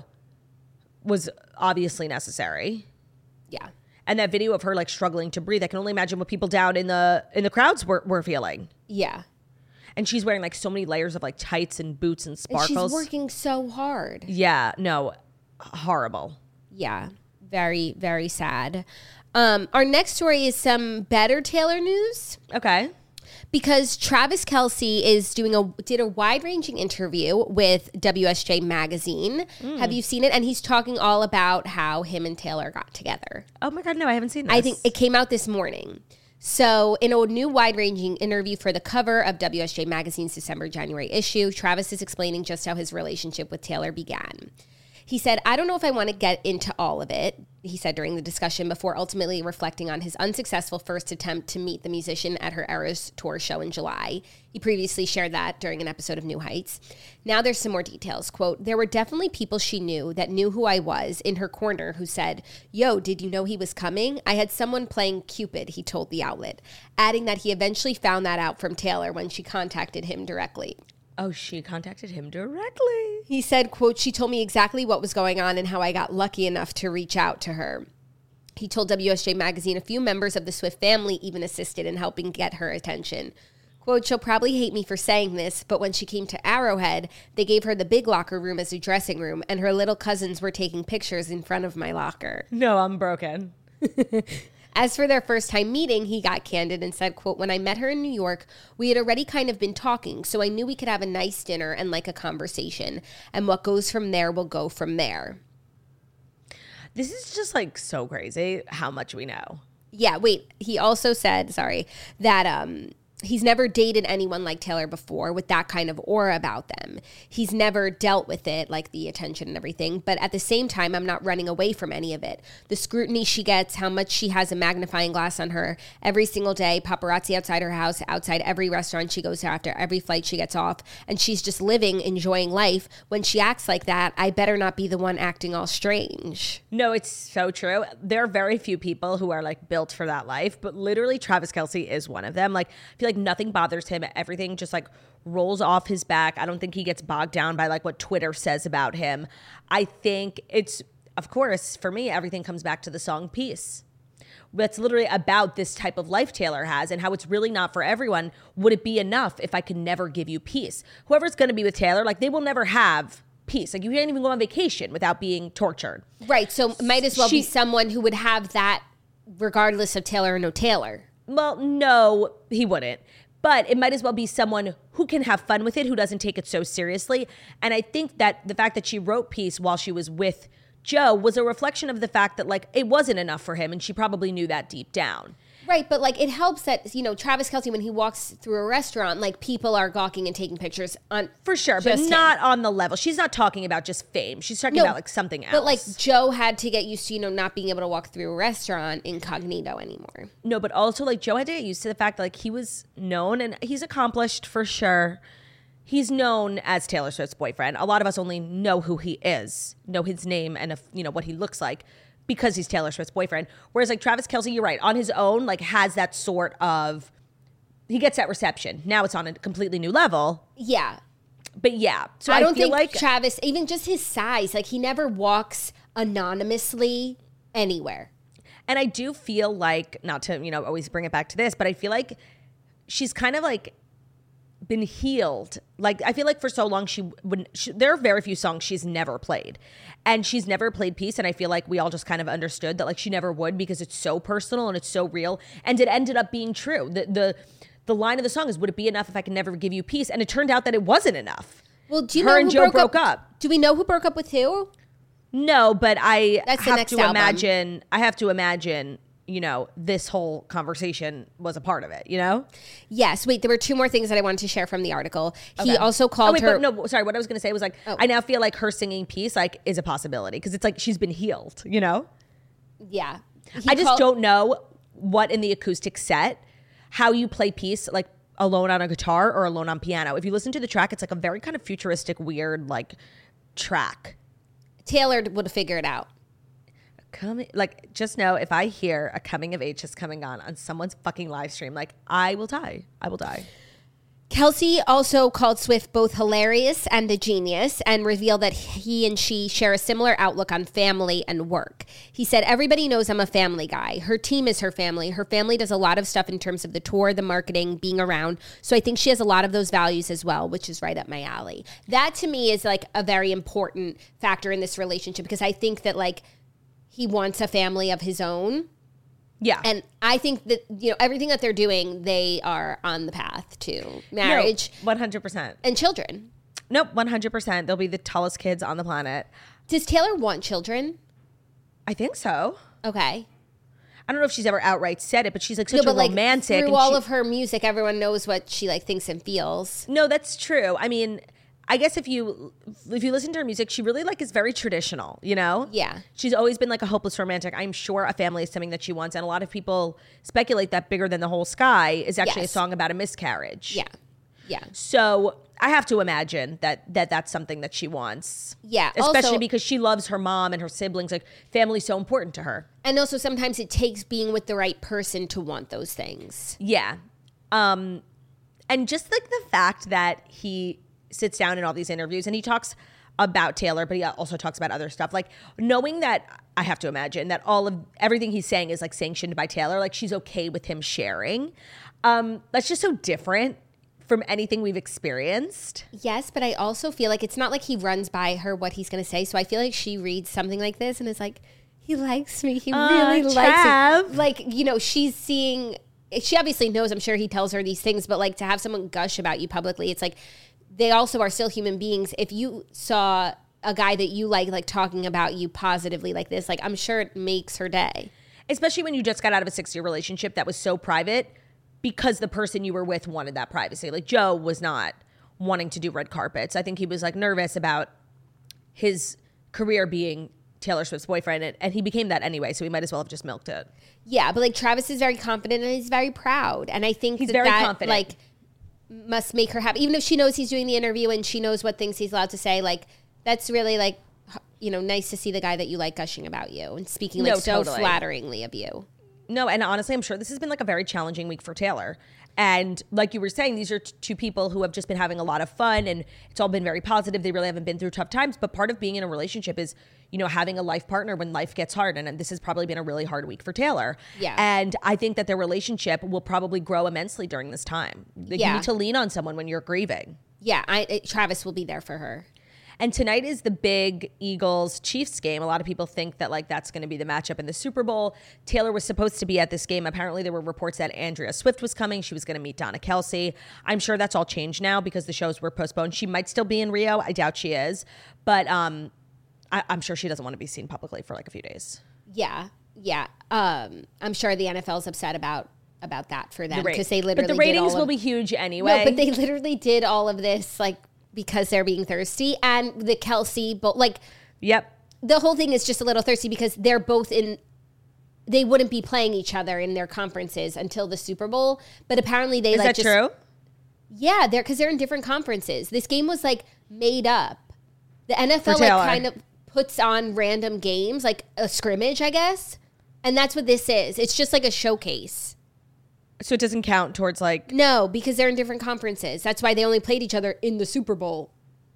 Speaker 4: was obviously necessary.
Speaker 5: Yeah.
Speaker 4: And that video of her like struggling to breathe, I can only imagine what people down in the in the crowds were, were feeling.
Speaker 5: Yeah.
Speaker 4: And she's wearing like so many layers of like tights and boots and
Speaker 5: And
Speaker 4: sparkles.
Speaker 5: she's working so hard.
Speaker 4: Yeah, no, horrible.
Speaker 5: Yeah. Very, very sad. Um, our next story is some better Taylor news.
Speaker 4: Okay.
Speaker 5: Because Travis Kelce is doing a did a wide-ranging interview with W S J Magazine.
Speaker 4: Mm.
Speaker 5: Have you seen it? And he's talking all about how him and Taylor got together.
Speaker 4: Oh my God, no, I haven't seen this.
Speaker 5: I think it came out this morning. So in a new wide-ranging interview for the cover of W S J Magazine's December-January issue, Travis is explaining just how his relationship with Taylor began. He said, I don't know if I want to get into all of it, he said during the discussion, before ultimately reflecting on his unsuccessful first attempt to meet the musician at her Eras Tour show in July. He previously shared that during an episode of New Heights. Now there's some more details. Quote, there were definitely people she knew that knew who I was in her corner who said, yo, did you know he was coming? I had someone playing Cupid, he told the outlet, adding that he eventually found that out from Taylor when she contacted him directly.
Speaker 4: Oh, she contacted him directly.
Speaker 5: He said, quote, she told me exactly what was going on and how I got lucky enough to reach out to her. He told W S J Magazine a few members of the Swift family even assisted in helping get her attention. Quote, she'll probably hate me for saying this, but when she came to Arrowhead, they gave her the big locker room as a dressing room, and her little cousins were taking pictures in front of my locker.
Speaker 4: No, I'm broken.
Speaker 5: As for their first time meeting, he got candid and said, quote, when I met her in New York, we had already kind of been talking, so I knew we could have a nice dinner and like a conversation. And what goes from there will go from there.
Speaker 4: This is just like so crazy how much we know.
Speaker 5: Yeah, wait, he also said, sorry, that um he's never dated anyone like Taylor before with that kind of aura about them. He's never dealt with it, like the attention and everything. But at the same time, I'm not running away from any of it. The scrutiny she gets, how much she has a magnifying glass on her every single day, paparazzi outside her house, outside every restaurant she goes to after every flight she gets off. And she's just living, enjoying life. When she acts like that, I better not be the one acting all strange.
Speaker 4: No, it's so true. There are very few people who are like built for that life, but literally Travis Kelce is one of them. Like, I feel like nothing bothers him. Everything just like rolls off his back. I don't think he gets bogged down by like what Twitter says about him. I think it's, of course, for me, everything comes back to the song Peace. That's literally about this type of life Taylor has and how it's really not for everyone. Would it be enough if I could never give you peace? Whoever's going to be with Taylor, like they will never have peace. Like you can't even go on vacation without being tortured.
Speaker 5: Right. So might as well
Speaker 4: She-
Speaker 5: be someone who would have that regardless of Taylor or no Taylor.
Speaker 4: Well, no, he wouldn't. But it might as well be someone who can have fun with it, who doesn't take it so seriously. And I think that the fact that she wrote Peace while she was with Joe was a reflection of the fact that, like, it wasn't enough for him, and she probably knew that deep down.
Speaker 5: Right, but like it helps that, you know, Travis Kelce, when he walks through a restaurant, like people are gawking and taking pictures on
Speaker 4: For sure, but
Speaker 5: just
Speaker 4: not
Speaker 5: him.
Speaker 4: on the level. She's not talking about just fame. She's talking
Speaker 5: No,
Speaker 4: about like something else.
Speaker 5: But like Joe had to get used to, you know, not being able to walk through a restaurant incognito anymore.
Speaker 4: No, but also like Joe had to get used to the fact that like he was known and he's accomplished for sure. He's known as Taylor Swift's boyfriend. A lot of us only know who he is, know his name and if, you know what he looks like because he's Taylor Swift's boyfriend. Whereas like Travis Kelce, you're right, on his own, like has that sort of, he gets that reception. Now it's on a completely new level.
Speaker 5: Yeah.
Speaker 4: But yeah, so
Speaker 5: I
Speaker 4: I,
Speaker 5: don't
Speaker 4: feel
Speaker 5: think
Speaker 4: like
Speaker 5: Travis, even just his size, like he never walks anonymously anywhere.
Speaker 4: And I do feel like, not to, you know, always bring it back to this, but I feel like she's kind of like been healed. Like, I feel like for so long, she would, she, there are very few songs she's never played. And she's never played Peace. And I feel like we all just kind of understood that like she never would because it's so personal and it's so real. And it ended up being true. The, the, the line of the song is, would it be enough if I can never give you peace? And it turned out that it wasn't enough.
Speaker 5: Well, do you
Speaker 4: Her
Speaker 5: know
Speaker 4: and
Speaker 5: who
Speaker 4: Joe
Speaker 5: broke,
Speaker 4: broke
Speaker 5: up?
Speaker 4: up.
Speaker 5: Do we know who broke up with who?
Speaker 4: No, but I
Speaker 5: That's the
Speaker 4: have
Speaker 5: next
Speaker 4: to
Speaker 5: album.
Speaker 4: imagine, I have to imagine, you know, this whole conversation was a part of it, you know?
Speaker 5: Yes. Wait, there were two more things that I wanted to share from the article. He
Speaker 4: Okay.
Speaker 5: also called
Speaker 4: oh, wait,
Speaker 5: her.
Speaker 4: But no, sorry. What I was going to say was like,
Speaker 5: Oh.
Speaker 4: I now feel like her singing Peace like is a possibility because it's like she's been healed, you know?
Speaker 5: Yeah. He
Speaker 4: I just
Speaker 5: called-
Speaker 4: don't know what in the acoustic set, how you play Peace like alone on a guitar or alone on piano. If you listen to the track, it's like a very kind of futuristic, weird like track.
Speaker 5: Taylor would have figured it out.
Speaker 4: Coming, like, just know if I hear a coming of age is coming on on someone's fucking live stream, like, I will die. I will die.
Speaker 5: Kelce also called Swift both hilarious and a genius and revealed that he and she share a similar outlook on family and work. He said, everybody knows I'm a family guy. Her team is her family. Her family does a lot of stuff in terms of the tour, the marketing, being around. So I think she has a lot of those values as well, which is right up my alley. That to me is like a very important factor in this relationship because I think that like he wants a family of his own.
Speaker 4: Yeah.
Speaker 5: And I think that, you know, everything that they're doing, they are on the path to marriage
Speaker 4: No, one hundred percent.
Speaker 5: and children.
Speaker 4: Nope, one hundred percent. They'll be the tallest kids on the planet.
Speaker 5: Does Taylor want children?
Speaker 4: I think so.
Speaker 5: Okay.
Speaker 4: I don't know if she's ever outright said it, but she's like such
Speaker 5: No,
Speaker 4: a
Speaker 5: but like
Speaker 4: romantic.
Speaker 5: through
Speaker 4: and
Speaker 5: all
Speaker 4: she-
Speaker 5: of her music, everyone knows what she like thinks and feels.
Speaker 4: No, that's true. I mean, I guess if you if you listen to her music, she really like is very traditional, you know?
Speaker 5: Yeah.
Speaker 4: She's always been like a hopeless romantic. I'm sure a family is something that she wants. And a lot of people speculate that Bigger Than the Whole Sky is actually
Speaker 5: Yes.
Speaker 4: a song about a miscarriage.
Speaker 5: Yeah. Yeah.
Speaker 4: So I have to imagine that, that that's something that she wants.
Speaker 5: Yeah.
Speaker 4: Especially
Speaker 5: Also-
Speaker 4: because she loves her mom and her siblings. Like, family's so important to her.
Speaker 5: And also sometimes it takes being with the right person to want those things.
Speaker 4: Yeah. Um, and just like the fact that he sits down in all these interviews and he talks about Taylor, but he also talks about other stuff. Like knowing that, I have to imagine that all of everything he's saying is like sanctioned by Taylor. Like she's okay with him sharing. Um, that's just so different from anything we've experienced.
Speaker 5: Yes, but I also feel like it's not like he runs by her what he's going to say. So I feel like she reads something like this and is like, he likes me. He
Speaker 4: Uh,
Speaker 5: really likes
Speaker 4: Trav.
Speaker 5: me. Like, you know, she's seeing, she obviously knows, I'm sure he tells her these things, but like to have someone gush about you publicly, it's like, they also are still human beings. If you saw a guy that you like, like talking about you positively like this, like I'm sure it makes her day.
Speaker 4: Especially when you just got out of a six-year relationship that was so private because the person you were with wanted that privacy. Like Joe was not wanting to do red carpets. I think he was like nervous about his career being Taylor Swift's boyfriend, and, and he became that anyway, so he might as well have just milked it.
Speaker 5: Yeah, but like Travis is very confident and he's very proud. And I think
Speaker 4: He's
Speaker 5: that
Speaker 4: very
Speaker 5: that,
Speaker 4: confident.
Speaker 5: like must make her happy. Even if she knows he's doing the interview and she knows what things he's allowed to say, like that's really like, you know, nice to see the guy that you like gushing about you and speaking like
Speaker 4: No,
Speaker 5: so
Speaker 4: totally.
Speaker 5: flatteringly of you.
Speaker 4: No, and honestly, I'm sure this has been like a very challenging week for Taylor. And like you were saying, these are t- two people who have just been having a lot of fun and it's all been very positive. They really haven't been through tough times. But part of being in a relationship is, you know, having a life partner when life gets hard. And, and this has probably been a really hard week for Taylor.
Speaker 5: Yeah.
Speaker 4: And I think that their relationship will probably grow immensely during this time. Like,
Speaker 5: Yeah.
Speaker 4: You need to lean on someone when you're grieving.
Speaker 5: Yeah, I, it, Travis will be there for her.
Speaker 4: And tonight is the big Eagles-Chiefs game. A lot of people think that like that's going to be the matchup in the Super Bowl. Taylor was supposed to be at this game. Apparently, there were reports that Andrea Swift was coming. She was going to meet Donna Kelce. I'm sure that's all changed now because the shows were postponed. She might still be in Rio. I doubt she is. But um, I- I'm sure she doesn't want to be seen publicly for like a few days.
Speaker 5: Yeah, yeah. Um, I'm sure the N F L is upset about about that for them
Speaker 4: The rate-
Speaker 5: because they literally
Speaker 4: but the
Speaker 5: did
Speaker 4: ratings
Speaker 5: all
Speaker 4: will
Speaker 5: of,
Speaker 4: be huge anyway.
Speaker 5: no, but they literally did all of this like because they're being thirsty, and the Kelsey, but like
Speaker 4: Yep.
Speaker 5: the whole thing is just a little thirsty because they're both in. They wouldn't be playing each other in their conferences until the Super Bowl, but apparently they
Speaker 4: Is
Speaker 5: like
Speaker 4: that
Speaker 5: just,
Speaker 4: true?
Speaker 5: Yeah, they're because they're in different conferences. This game was like made up. The N F L
Speaker 4: For
Speaker 5: like
Speaker 4: Taylor.
Speaker 5: kind of puts on random games, like a scrimmage, I guess, and that's what this is. It's just like a showcase.
Speaker 4: So it doesn't count towards like.
Speaker 5: No, because they're in different conferences. That's why they only played each other in the Super Bowl.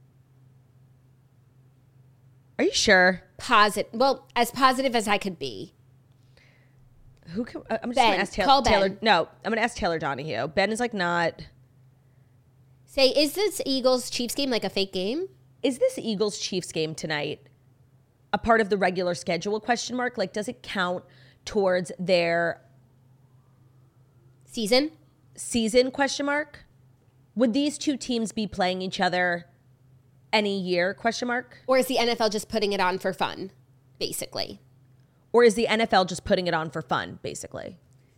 Speaker 4: Are you sure?
Speaker 5: Positive. Well, as positive as I could be.
Speaker 4: Who can? uh, I'm just
Speaker 5: Ben.
Speaker 4: gonna ask Taylor.
Speaker 5: Call Ben.
Speaker 4: Taylor. No, I'm gonna ask Taylor Donahue. Ben is like not.
Speaker 5: Say, is this Eagles Chiefs game like a fake game?
Speaker 4: Is this Eagles Chiefs game tonight a part of the regular schedule? Question mark. Like, does it count towards their
Speaker 5: Season?
Speaker 4: season? Question mark. Would these two teams be playing each other any year? Question mark.
Speaker 5: Or is the N F L just putting it on for fun, basically?
Speaker 4: Or is the N F L just putting it on for fun, basically?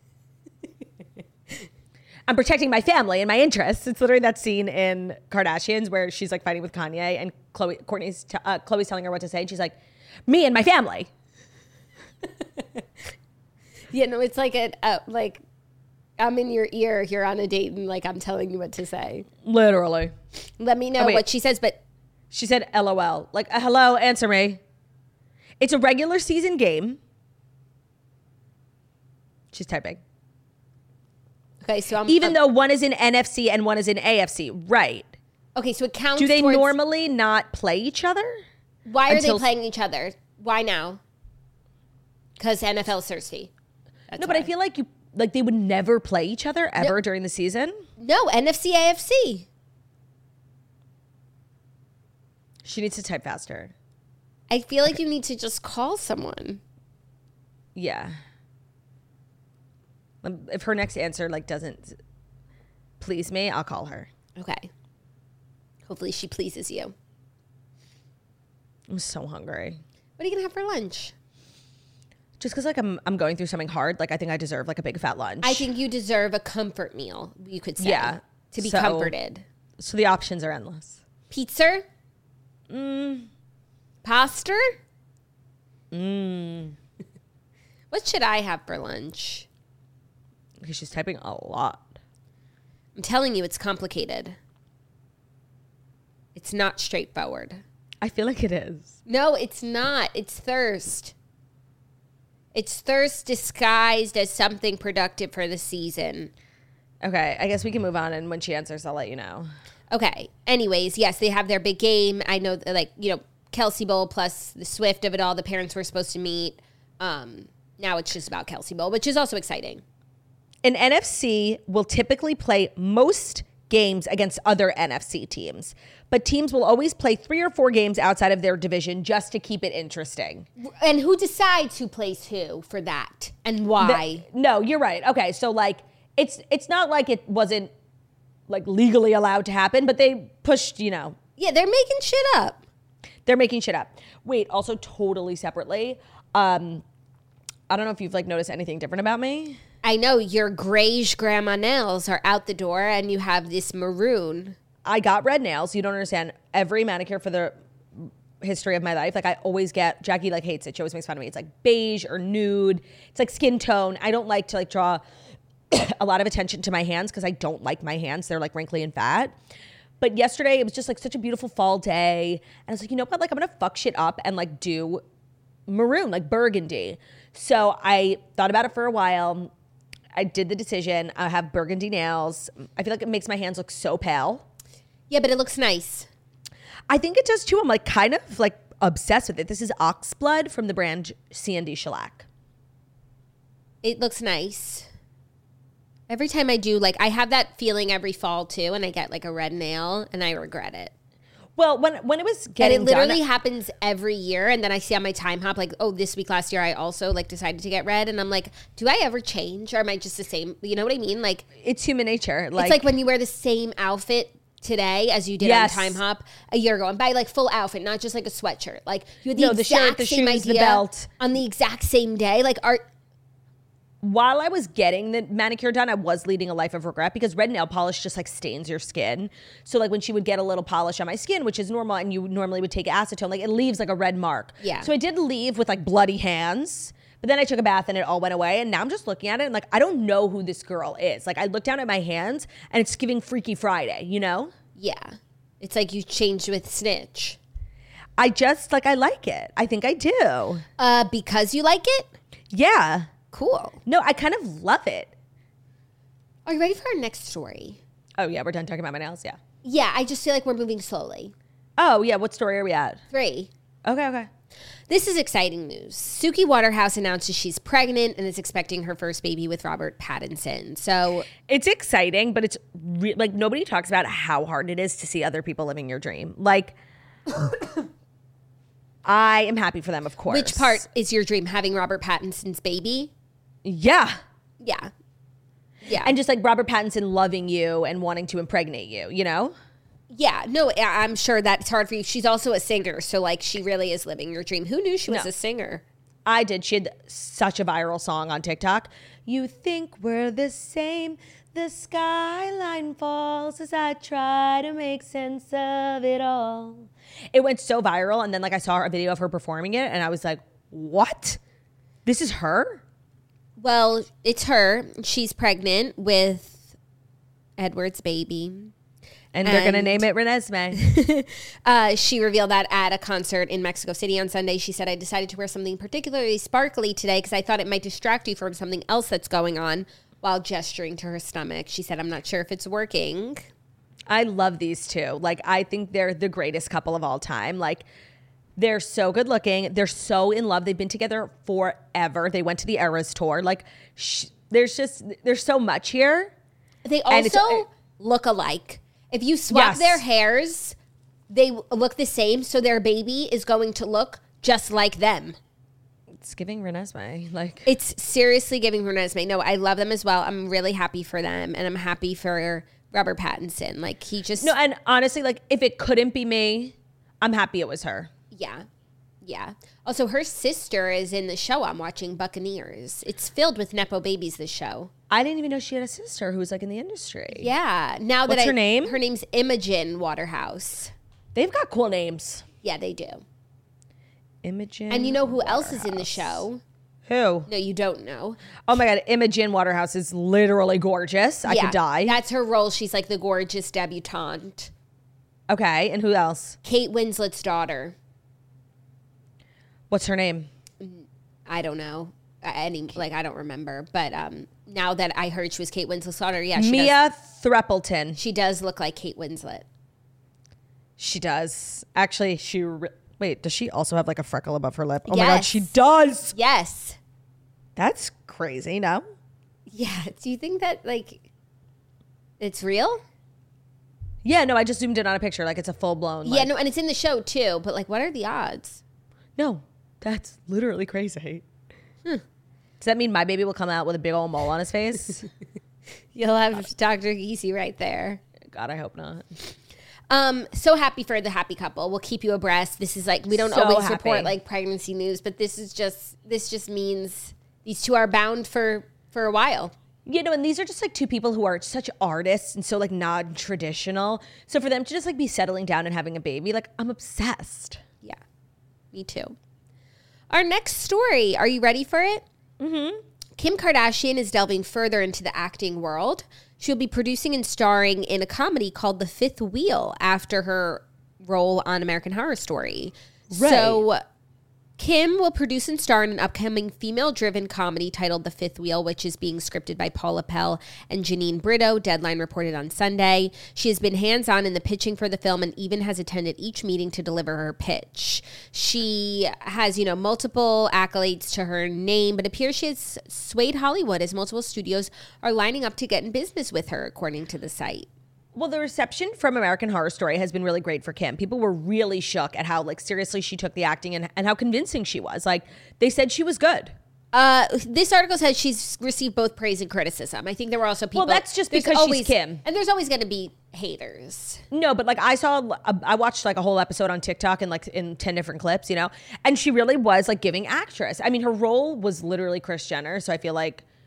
Speaker 4: I'm protecting my family and my interests. It's literally that scene in Kardashians where she's like fighting with Kanye and Chloe, Courtney's, t- uh, Chloe's telling her what to say. And she's like, me and my family.
Speaker 5: Yeah, no, it's like a uh, like I'm in your ear. You're on a date, and like I'm telling you what to say.
Speaker 4: Literally.
Speaker 5: Let me know
Speaker 4: Oh, wait.
Speaker 5: what she says. But
Speaker 4: She said, L O L. Like, uh, hello, answer me. It's a regular season game. She's typing.
Speaker 5: okay, so I'm
Speaker 4: Even
Speaker 5: um,
Speaker 4: though one is in N F C and one is in A F C. Right.
Speaker 5: okay, so it counts.
Speaker 4: Do they
Speaker 5: towards-
Speaker 4: normally not play each other?
Speaker 5: Why are
Speaker 4: until-
Speaker 5: they playing each other? Why now? Because N F L is thirsty. That's
Speaker 4: No, but I
Speaker 5: why.
Speaker 4: feel like you like they would never play each other ever during the season.
Speaker 5: no N F C A F C.
Speaker 4: She needs to type faster.
Speaker 5: I feel like you need to just call someone.
Speaker 4: Yeah. Um, If her next answer like doesn't please me, I'll call her.
Speaker 5: Okay. Hopefully she pleases you.
Speaker 4: I'm so hungry.
Speaker 5: What are you gonna have for lunch?
Speaker 4: Just because like I'm I'm going through something hard, like I think I deserve like a big fat lunch.
Speaker 5: I think you deserve a comfort meal. You could say,
Speaker 4: Yeah.
Speaker 5: to be
Speaker 4: So-
Speaker 5: comforted.
Speaker 4: so. The options are endless.
Speaker 5: Pizza.
Speaker 4: Mm.
Speaker 5: Pasta.
Speaker 4: Mm.
Speaker 5: What should I have for lunch?
Speaker 4: Because she's typing a lot.
Speaker 5: I'm telling you, it's complicated. It's not straightforward.
Speaker 4: I feel like it is.
Speaker 5: No, it's not. It's thirst. It's thirst disguised as something productive for the season.
Speaker 4: Okay, I guess we can move on, and when she answers, I'll let you know.
Speaker 5: Okay. Anyways, yes, they have their big game. I know, that, like, you know, Kelsey Bowl plus the Swift of it all. The parents were supposed to meet. Um, now it's just about Kelsey Bowl, which is also exciting.
Speaker 4: An N F C will typically play most games against other N F C teams, but teams will always play three or four games outside of their division just to keep it interesting.
Speaker 5: And who decides who plays who for that and why?
Speaker 4: The- no, you're right. Okay, so like it's it's not like it wasn't like legally allowed to happen, but they pushed, you know,
Speaker 5: yeah, they're making shit up.
Speaker 4: they're making shit up. Wait, also totally separately, um, I don't know if you've like noticed anything different about me.
Speaker 5: I know your grayish grandma nails are out the door and you have this maroon.
Speaker 4: I got red nails. You don't understand. Every manicure for the history of my life, like I always get, Jackie like hates it. She always makes fun of me. It's like beige or nude. It's like skin tone. I don't like to like draw a lot of attention to my hands because I don't like my hands. They're like wrinkly and fat. But yesterday it was just like such a beautiful fall day. And I was like, you know what? Like I'm going to fuck shit up and like do maroon, like burgundy. So I thought about it for a while. I did the decision. I have burgundy nails. I feel like it makes my hands look so pale.
Speaker 5: Yeah, but it looks nice.
Speaker 4: I think it does too. I'm like kind of like obsessed with it. This is Oxblood from the brand C and D Shellac.
Speaker 5: It looks nice. Every time I do, like I have that feeling every fall too, and I get like a red nail and I regret it.
Speaker 4: Well, when when it was
Speaker 5: And
Speaker 4: getting
Speaker 5: it literally
Speaker 4: done,
Speaker 5: happens every year. And then I see on my time hop, like, oh, this week last year, I also like decided to get red. And I'm like, do I ever change? Or am I just the same? You know what I mean? Like,
Speaker 4: it's human nature. Like,
Speaker 5: it's like when you wear the same outfit today as you did
Speaker 4: Yes.
Speaker 5: on time hop a year ago and buy like full outfit, not just like a sweatshirt. Like you had the
Speaker 4: No, the
Speaker 5: exact
Speaker 4: shirt, the
Speaker 5: same
Speaker 4: shoes, the
Speaker 5: idea
Speaker 4: belt.
Speaker 5: on the exact same day. Like are
Speaker 4: while I was getting the manicure done, I was leading a life of regret because red nail polish just like stains your skin. So like when she would get a little polish on my skin, which is normal, and you normally would take acetone, like it leaves like a red mark.
Speaker 5: Yeah.
Speaker 4: So I did leave with like bloody hands, but then I took a bath and it all went away. And now I'm just looking at it and like, I don't know who this girl is. Like I look down at my hands and it's giving Freaky Friday, you know?
Speaker 5: Yeah. It's like you changed with Snitch.
Speaker 4: I just like, I like it. I think I do.
Speaker 5: Uh, because you like it?
Speaker 4: Yeah.
Speaker 5: Cool.
Speaker 4: No, I kind of love it.
Speaker 5: Are you ready for our next story?
Speaker 4: Oh yeah, we're done talking about my nails, yeah.
Speaker 5: Yeah, I just feel like we're moving slowly.
Speaker 4: Oh yeah, what story are we at?
Speaker 5: Three.
Speaker 4: Okay, okay.
Speaker 5: This is exciting news. Suki Waterhouse announces she's pregnant and is expecting her first baby with Robert Pattinson. So
Speaker 4: it's exciting, but it's re- like nobody talks about how hard it is to see other people living your dream. Like, I am happy for them, of course.
Speaker 5: Which part is your dream? Having Robert Pattinson's baby?
Speaker 4: Yeah.
Speaker 5: Yeah. Yeah.
Speaker 4: And just like Robert Pattinson loving you and wanting to impregnate you, you know?
Speaker 5: Yeah, no, I- I'm sure that's hard for you. She's also a singer, so like she really is living your dream. Who knew she was
Speaker 4: No.
Speaker 5: a singer?
Speaker 4: I did. She had such a viral song on TikTok. You think we're the same. The skyline falls as I try to make sense of it all. It went so viral. And then like I saw a video of her performing it and I was like, what? This is her?
Speaker 5: Well, it's her. She's pregnant with Edward's baby.
Speaker 4: And they're going to
Speaker 5: And-
Speaker 4: name it Renesmee.
Speaker 5: Uh, she revealed that at a concert in Mexico City on Sunday. She said, I decided to wear something particularly sparkly today because I thought it might distract you from something else that's going on, while gesturing to her stomach. She said, I'm not sure if it's working.
Speaker 4: I love these two. Like, I think they're the greatest couple of all time. Like, they're so good looking. They're so in love. They've been together forever. They went to the Eras tour. Like, sh- there's just, there's so much here.
Speaker 5: They
Speaker 4: And it's-
Speaker 5: also look alike. If you swap
Speaker 4: Yes.
Speaker 5: their hairs, they look the same. So their baby is going to look just like them.
Speaker 4: It's giving Renesmee. Like,
Speaker 5: It's seriously giving Renesmee. No, I love them as well. I'm really happy for them. And I'm happy for Robert Pattinson. Like, he just...
Speaker 4: no, and honestly, like, if it couldn't be me, I'm happy it was her.
Speaker 5: Yeah. Yeah. Also, her sister is in the show I'm watching, Buccaneers. It's filled with Nepo babies, this show.
Speaker 4: I didn't even know she had a sister who was like in the industry.
Speaker 5: Yeah. Now that
Speaker 4: What's
Speaker 5: I,
Speaker 4: her name?
Speaker 5: Her name's Imogen Waterhouse.
Speaker 4: They've got cool names.
Speaker 5: Yeah, they do.
Speaker 4: Imogen.
Speaker 5: And you know who else is in the show?
Speaker 4: Who?
Speaker 5: No, you don't know.
Speaker 4: Oh my God. Imogen Waterhouse is literally gorgeous. I
Speaker 5: Yeah,
Speaker 4: could die.
Speaker 5: That's her role. She's like the gorgeous debutante.
Speaker 4: Okay. And who else?
Speaker 5: Kate Winslet's daughter.
Speaker 4: What's her name?
Speaker 5: I don't know. Any like I don't remember. But um, now that I heard she was Kate Winslet's daughter, yeah, she
Speaker 4: Mia
Speaker 5: does,
Speaker 4: Threppleton.
Speaker 5: she does look like Kate Winslet.
Speaker 4: She does. Actually, she. Re- Wait, does she also have like a freckle above her lip? Oh my God,
Speaker 5: Yes.
Speaker 4: she does.
Speaker 5: Yes.
Speaker 4: That's crazy. No?
Speaker 5: Yeah. Do you think that like it's real?
Speaker 4: Yeah, no, I just zoomed in on a picture. Like it's a full blown.
Speaker 5: Yeah, no, and it's in the show too. But like, what are the odds?
Speaker 4: No, that's literally crazy. Hmm. Does that mean my baby will come out with a big old mole on his face?
Speaker 5: You'll have Doctor Geesey right there.
Speaker 4: God, I hope not.
Speaker 5: Um, so happy for the happy couple. We'll keep you abreast. This is like we don't
Speaker 4: So
Speaker 5: always
Speaker 4: happy.
Speaker 5: report like pregnancy news, but this is just this just means these two are bound for for a while.
Speaker 4: You know, and these are just like two people who are such artists and so like non-traditional. So for them to just like be settling down and having a baby, like I'm obsessed.
Speaker 5: Yeah, me too. Our next story. Are you ready for it? Mm-hmm. Kim Kardashian is delving further into the acting world. She'll be producing and starring in a comedy called The Fifth Wheel after her role on American Horror Story.
Speaker 4: Right.
Speaker 5: So Kim will produce and star in an upcoming female-driven comedy titled The Fifth Wheel, which is being scripted by Paula Pell and Janine Brito, Deadline reported on Sunday. She has been hands-on in the pitching for the film and even has attended each meeting to deliver her pitch. She has, you know, multiple accolades to her name, but appears she has swayed Hollywood as multiple studios are lining up to get in business with her, according to the site.
Speaker 4: Well, the reception from American Horror Story has been really great for Kim. People were really shook at how like seriously she took the acting and, and how convincing she was. Like they said she was good.
Speaker 5: Uh, this article says she's received both praise and criticism. I think there were also people.
Speaker 4: Well, that's just
Speaker 5: there's
Speaker 4: because she's
Speaker 5: always,
Speaker 4: Kim.
Speaker 5: and there's always going to be haters.
Speaker 4: No, but like I saw, I watched like a whole episode on TikTok and like in ten different clips, you know, and she really was like giving actress. I mean, her role was literally Kris Jenner. So I feel like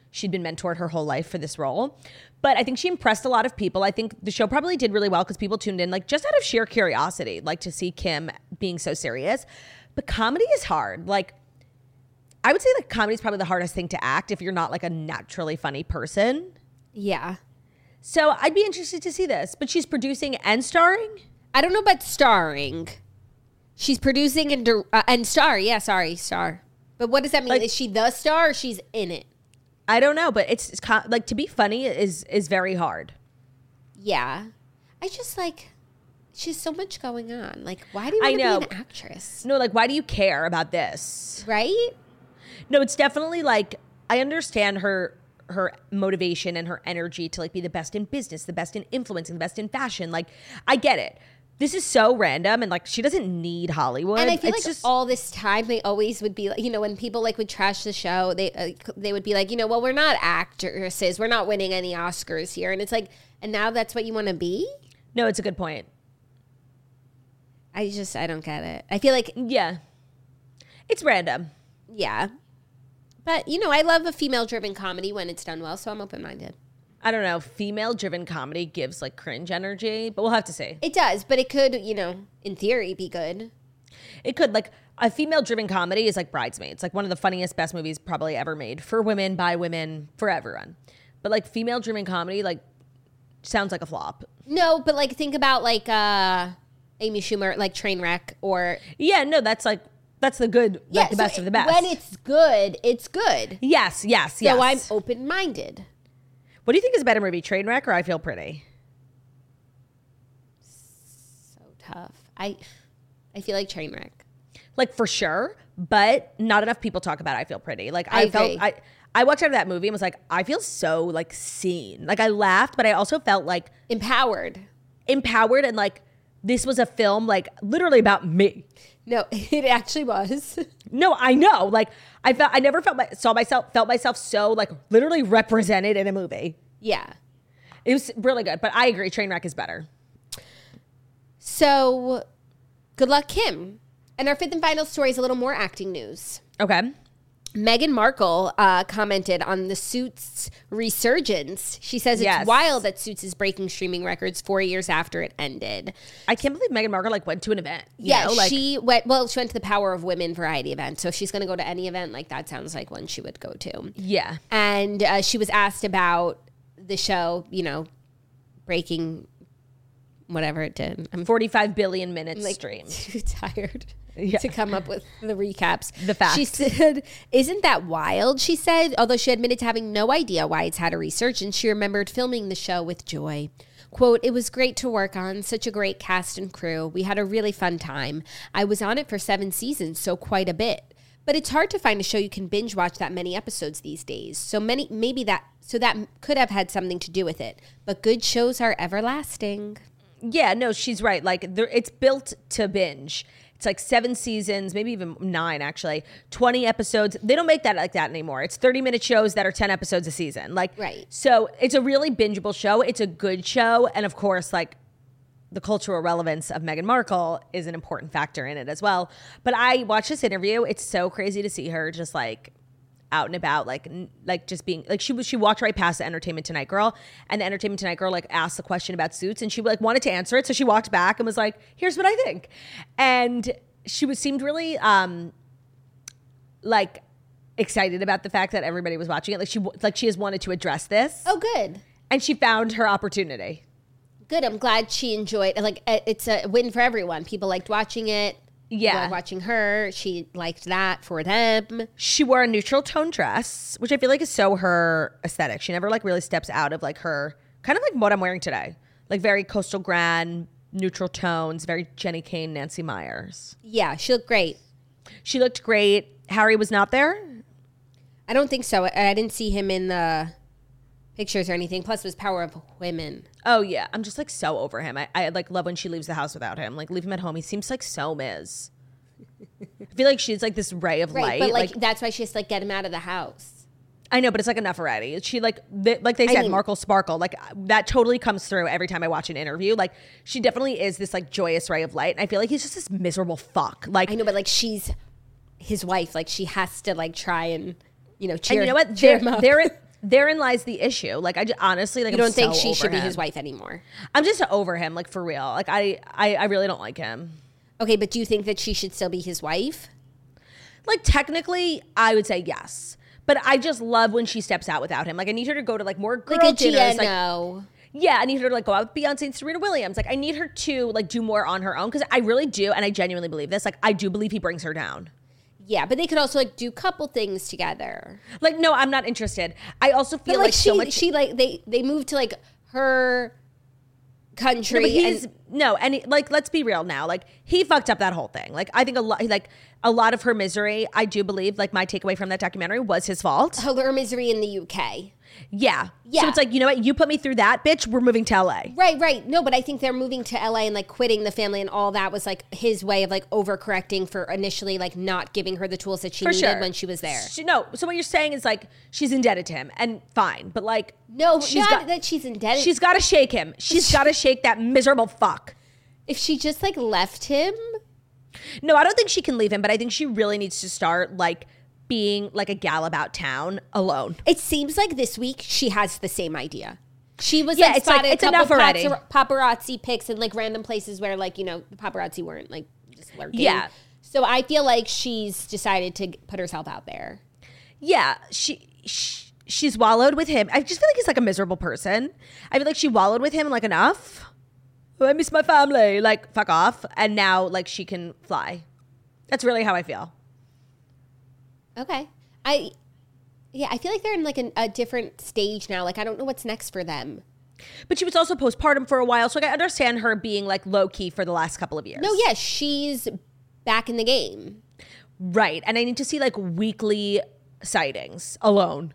Speaker 4: she'd been mentored her whole life for this role. But I think she impressed a lot of people. I think the show probably did really well because people tuned in like just out of sheer curiosity, like to see Kim being so serious. But comedy is hard. Like I would say like comedy is probably the hardest thing to act if you're not like a naturally funny person.
Speaker 5: Yeah.
Speaker 4: So I'd be interested to see this. But she's producing and starring?
Speaker 5: I don't know about starring. She's producing and dir- uh, and star. Yeah, sorry, star. But what does that mean?
Speaker 4: Like,
Speaker 5: is she the star or she's in it?
Speaker 4: I don't know, but it's, it's co- like to be funny is is very hard.
Speaker 5: Yeah. I just like, she has so much going on. Like, why do you
Speaker 4: I
Speaker 5: want to
Speaker 4: know.
Speaker 5: be an actress?
Speaker 4: No, like why do you care about this?
Speaker 5: Right?
Speaker 4: No, it's definitely like I understand her her motivation and her energy to like be the best in business, the best in influencing, the best in fashion. Like I get it. This is so random and like she doesn't need Hollywood.
Speaker 5: And I feel
Speaker 4: it's
Speaker 5: like
Speaker 4: just,
Speaker 5: all this time they always would be like, you know, when people like would trash the show, they uh, they would be like, you know, well, we're not actresses. We're not winning any Oscars here. And it's like, and now that's what you want to be?
Speaker 4: no, it's a good point.
Speaker 5: I just, I don't get it. I feel like,
Speaker 4: Yeah. It's random.
Speaker 5: yeah. But, you know, I love a female-driven comedy when it's done well, so I'm open-minded.
Speaker 4: I don't know. Female driven comedy gives like cringe energy, but we'll have to see.
Speaker 5: It does, but it could, you know, in theory, be good.
Speaker 4: It could like a female driven comedy is like Bridesmaids, like one of the funniest, best movies probably ever made for women, by women, for everyone. But like female driven comedy, like sounds like a flop.
Speaker 5: No, but like think about like uh, Amy Schumer, like Trainwreck, or
Speaker 4: Yeah, no, that's like that's the good, like
Speaker 5: yeah,
Speaker 4: the
Speaker 5: so
Speaker 4: best of the best.
Speaker 5: When it's good, it's good.
Speaker 4: yes, yes,
Speaker 5: So
Speaker 4: yes.
Speaker 5: I'm open-minded.
Speaker 4: What do you think is a better movie, Trainwreck or I Feel Pretty?
Speaker 5: So tough. I, I feel like Trainwreck.
Speaker 4: Like for sure, but not enough people talk about I Feel Pretty. Like I,
Speaker 5: I
Speaker 4: felt
Speaker 5: agree.
Speaker 4: I I watched out of that movie and was like, I feel so like seen. Like I laughed, but I also felt like
Speaker 5: Empowered.
Speaker 4: empowered and like this was a film like literally about me.
Speaker 5: No, it actually was.
Speaker 4: No, I know. Like I felt I never felt my, saw myself felt myself so like literally represented in a movie.
Speaker 5: Yeah.
Speaker 4: It was really good, but I agree Trainwreck is better.
Speaker 5: So, good luck, Kim. And our fifth and final story is a little more acting news.
Speaker 4: Okay.
Speaker 5: Meghan Markle uh, commented on the Suits resurgence. She says
Speaker 4: Yes.
Speaker 5: it's wild that Suits is breaking streaming records four years after it ended.
Speaker 4: I can't believe Meghan Markle like went to an event. you
Speaker 5: Yeah,
Speaker 4: know? Like,
Speaker 5: she went. Well, she went to the Power of Women variety event, so if she's going to go to any event, like that sounds like one she would go to.
Speaker 4: yeah.
Speaker 5: And uh, she was asked about the show, you know, breaking whatever it did. I'm
Speaker 4: forty-five billion minutes
Speaker 5: like
Speaker 4: streamed.
Speaker 5: too tired
Speaker 4: Yeah.
Speaker 5: to come up with the recaps.
Speaker 4: The facts.
Speaker 5: She said, "Isn't that wild?" She said, although she admitted to having no idea why it's had a resurgence, she remembered filming the show with joy. Quote, "It was great to work on, such a great cast and crew. We had a really fun time. I was on it for seven seasons, so quite a bit. But it's hard to find a show you can binge watch that many episodes these days. So many, maybe that, so that could have had something to do with it. But good shows are everlasting."
Speaker 4: Yeah, no, she's right. Like there, it's built to binge. It's like seven seasons, maybe even nine actually, twenty episodes. They don't make that like that anymore. It's thirty minute shows that are ten episodes a season. Like,
Speaker 5: Right.
Speaker 4: So it's a really bingeable show. It's a good show. And of course, like the cultural relevance of Meghan Markle is an important factor in it as well. But I watched this interview. It's so crazy to see her just like out and about, like n- like just being like she was she walked right past the Entertainment Tonight girl, and the Entertainment Tonight girl like asked the question about Suits, and she like wanted to answer it, so she walked back and was like, "Here's what I think," and she was seemed really um like excited about the fact that everybody was watching it. Like she like she has wanted to address this,
Speaker 5: Oh, good.
Speaker 4: and she found her opportunity.
Speaker 5: Good. I'm glad she enjoyed. Like, uh, it's a win for everyone. People liked watching it.
Speaker 4: Yeah.
Speaker 5: Liked watching her. She liked that for them.
Speaker 4: She wore a neutral tone dress, which I feel like is so her aesthetic. She never like really steps out of like her kind of like what I'm wearing today, like very coastal grand, neutral tones, very Jenny Kane, Nancy Myers.
Speaker 5: Yeah, she looked great.
Speaker 4: She looked great. Harry was not there.
Speaker 5: I don't think so. I, I didn't see him in the pictures or anything. Plus, it was Power of Women.
Speaker 4: Oh yeah, I'm just like so over him. I, I like love when she leaves the house without him. Like leave him at home. He seems like so Miz. I feel like she's like this ray of
Speaker 5: Right,
Speaker 4: light.
Speaker 5: but like, that's why she has to like get him out of the house.
Speaker 4: I know, but it's like enough already. She like they, like they
Speaker 5: I
Speaker 4: said,
Speaker 5: mean-
Speaker 4: Markle Sparkle. Like that totally comes through every time I watch an interview. Like she definitely is this like joyous ray of light, and I feel like he's just this miserable fuck. Like
Speaker 5: I know, but like she's his wife. Like she has to like try and you know
Speaker 4: and
Speaker 5: cheer.
Speaker 4: you know what?
Speaker 5: Cheer
Speaker 4: There,
Speaker 5: him up.
Speaker 4: there, is, therein lies the issue. Like, I just, honestly, like,
Speaker 5: You don't
Speaker 4: I'm
Speaker 5: think
Speaker 4: so
Speaker 5: she
Speaker 4: over
Speaker 5: should be
Speaker 4: him.
Speaker 5: his wife anymore?
Speaker 4: I'm just over him, like, for real. Like, I, I, I really don't like him.
Speaker 5: Okay, but do you think that she should still be his wife?
Speaker 4: Like, technically, I would say yes. But I just love when she steps out without him. Like, I need her to go to, like, more girl
Speaker 5: Like a
Speaker 4: dinners. Like,
Speaker 5: Giano.
Speaker 4: yeah, I need her to, like, go out with Beyonce and Serena Williams. Like, I need her to, like, do more on her own. Because I really do, and I genuinely believe this. Like, I do believe he brings her down.
Speaker 5: Yeah, but they could also like do couple things together.
Speaker 4: Like, no, I'm not interested. I also feel
Speaker 5: But
Speaker 4: like,
Speaker 5: like, she,
Speaker 4: so much...
Speaker 5: she like they they moved to like her country.
Speaker 4: No, but he's
Speaker 5: and,
Speaker 4: no, and he, like, let's be real now. Like, he fucked up that whole thing. Like, I think a lot, like, a lot of her misery. I do believe, like, my takeaway from that documentary was his fault.
Speaker 5: her misery in the U K.
Speaker 4: Yeah,
Speaker 5: Yeah.
Speaker 4: So it's like, you know what? You put me through that, bitch. We're moving to L A.
Speaker 5: Right, right. No, but I think they're moving to L A and like quitting the family and all that was like his way of like overcorrecting for initially like not giving her the tools that she
Speaker 4: For
Speaker 5: needed
Speaker 4: sure.
Speaker 5: when she was there.
Speaker 4: She, no, so what you're saying is like she's indebted to him, and fine, but like
Speaker 5: No,
Speaker 4: she's
Speaker 5: not
Speaker 4: got
Speaker 5: that she's indebted.
Speaker 4: she's got to shake him. She's got to shake that miserable fuck.
Speaker 5: If she just like left him,
Speaker 4: No, I don't think she can leave him, but I think she really needs to start like being like a gal about town alone.
Speaker 5: it seems like this week she has the same idea. She was
Speaker 4: Yeah,
Speaker 5: like
Speaker 4: it's like,
Speaker 5: spotted
Speaker 4: it's
Speaker 5: a couple
Speaker 4: enough already.
Speaker 5: papazz- paparazzi pics in like random places where like, you know, the paparazzi weren't like just lurking.
Speaker 4: Yeah.
Speaker 5: So I feel like she's decided to put herself out there.
Speaker 4: Yeah, she, she she's wallowed with him. I just feel like he's like a miserable person. I feel like she wallowed with him like enough. Oh, I miss my family. Like, fuck off. And now like she can fly. That's really how I feel.
Speaker 5: Okay. I, yeah, I feel like they're in like an, a different stage now. Like, I don't know what's next for them.
Speaker 4: But she was also postpartum for a while, so like, I understand her being like low key for the last couple of years.
Speaker 5: No, yeah, she's back in the game.
Speaker 4: Right. And I need to see like weekly sightings alone.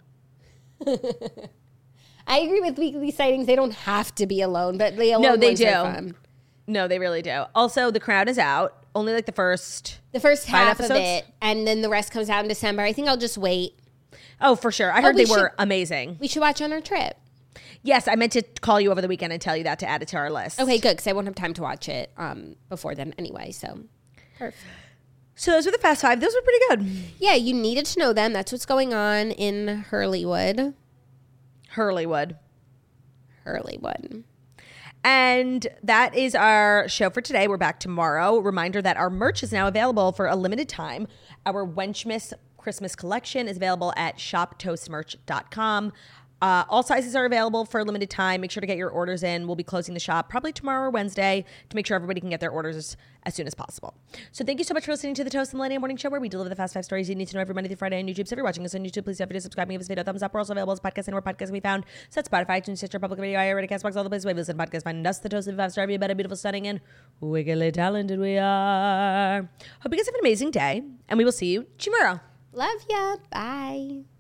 Speaker 5: I agree with weekly sightings. They don't have to be alone, but the alone
Speaker 4: No, they
Speaker 5: ones are
Speaker 4: do.
Speaker 5: fun.
Speaker 4: No, they really do. Also, The Crown is out. Only like the first.
Speaker 5: The first
Speaker 4: Five
Speaker 5: half of
Speaker 4: episodes?
Speaker 5: it, and then the rest comes out in December. I think I'll just wait.
Speaker 4: Oh, for sure. I heard
Speaker 5: we
Speaker 4: they were
Speaker 5: should-
Speaker 4: amazing.
Speaker 5: We should watch on our trip.
Speaker 4: Yes, I meant to call you over the weekend and tell you that to add it to our list.
Speaker 5: Okay, good, because I won't have time to watch it um, before then anyway, so perfect.
Speaker 4: So those were the Fast Five. Those were pretty good.
Speaker 5: Yeah, you needed to know them. That's what's going on in Hurleywood.
Speaker 4: Hurleywood.
Speaker 5: Hurleywood.
Speaker 4: And that is our show for today. We're back tomorrow. Reminder that our merch is now available for a limited time. Our Wenchmas Christmas collection is available at shop toast merch dot com. Uh, all sizes are available for a limited time. Make sure to get your orders in. We'll be closing the shop probably tomorrow or Wednesday to make sure everybody can get their orders as soon as possible. So thank you so much for listening to the Toast and Millennium Morning Show, where we deliver the fast five stories you need to know every Monday through Friday on YouTube. So if you're watching us on YouTube, please don't forget to subscribe and give us a video thumbs up. We're also available as podcasts anywhere podcasts can be found. So that's Spotify, iTunes, Stitcher, Public Radio, iHeartRadio, Castbox, all the places where you listen to podcasts. Find us, the Toast of the Five Star Review, better, beautiful, stunning, and wickedly talented we are. Hope you guys have an amazing day, and we will see you tomorrow.
Speaker 5: Love ya. Bye.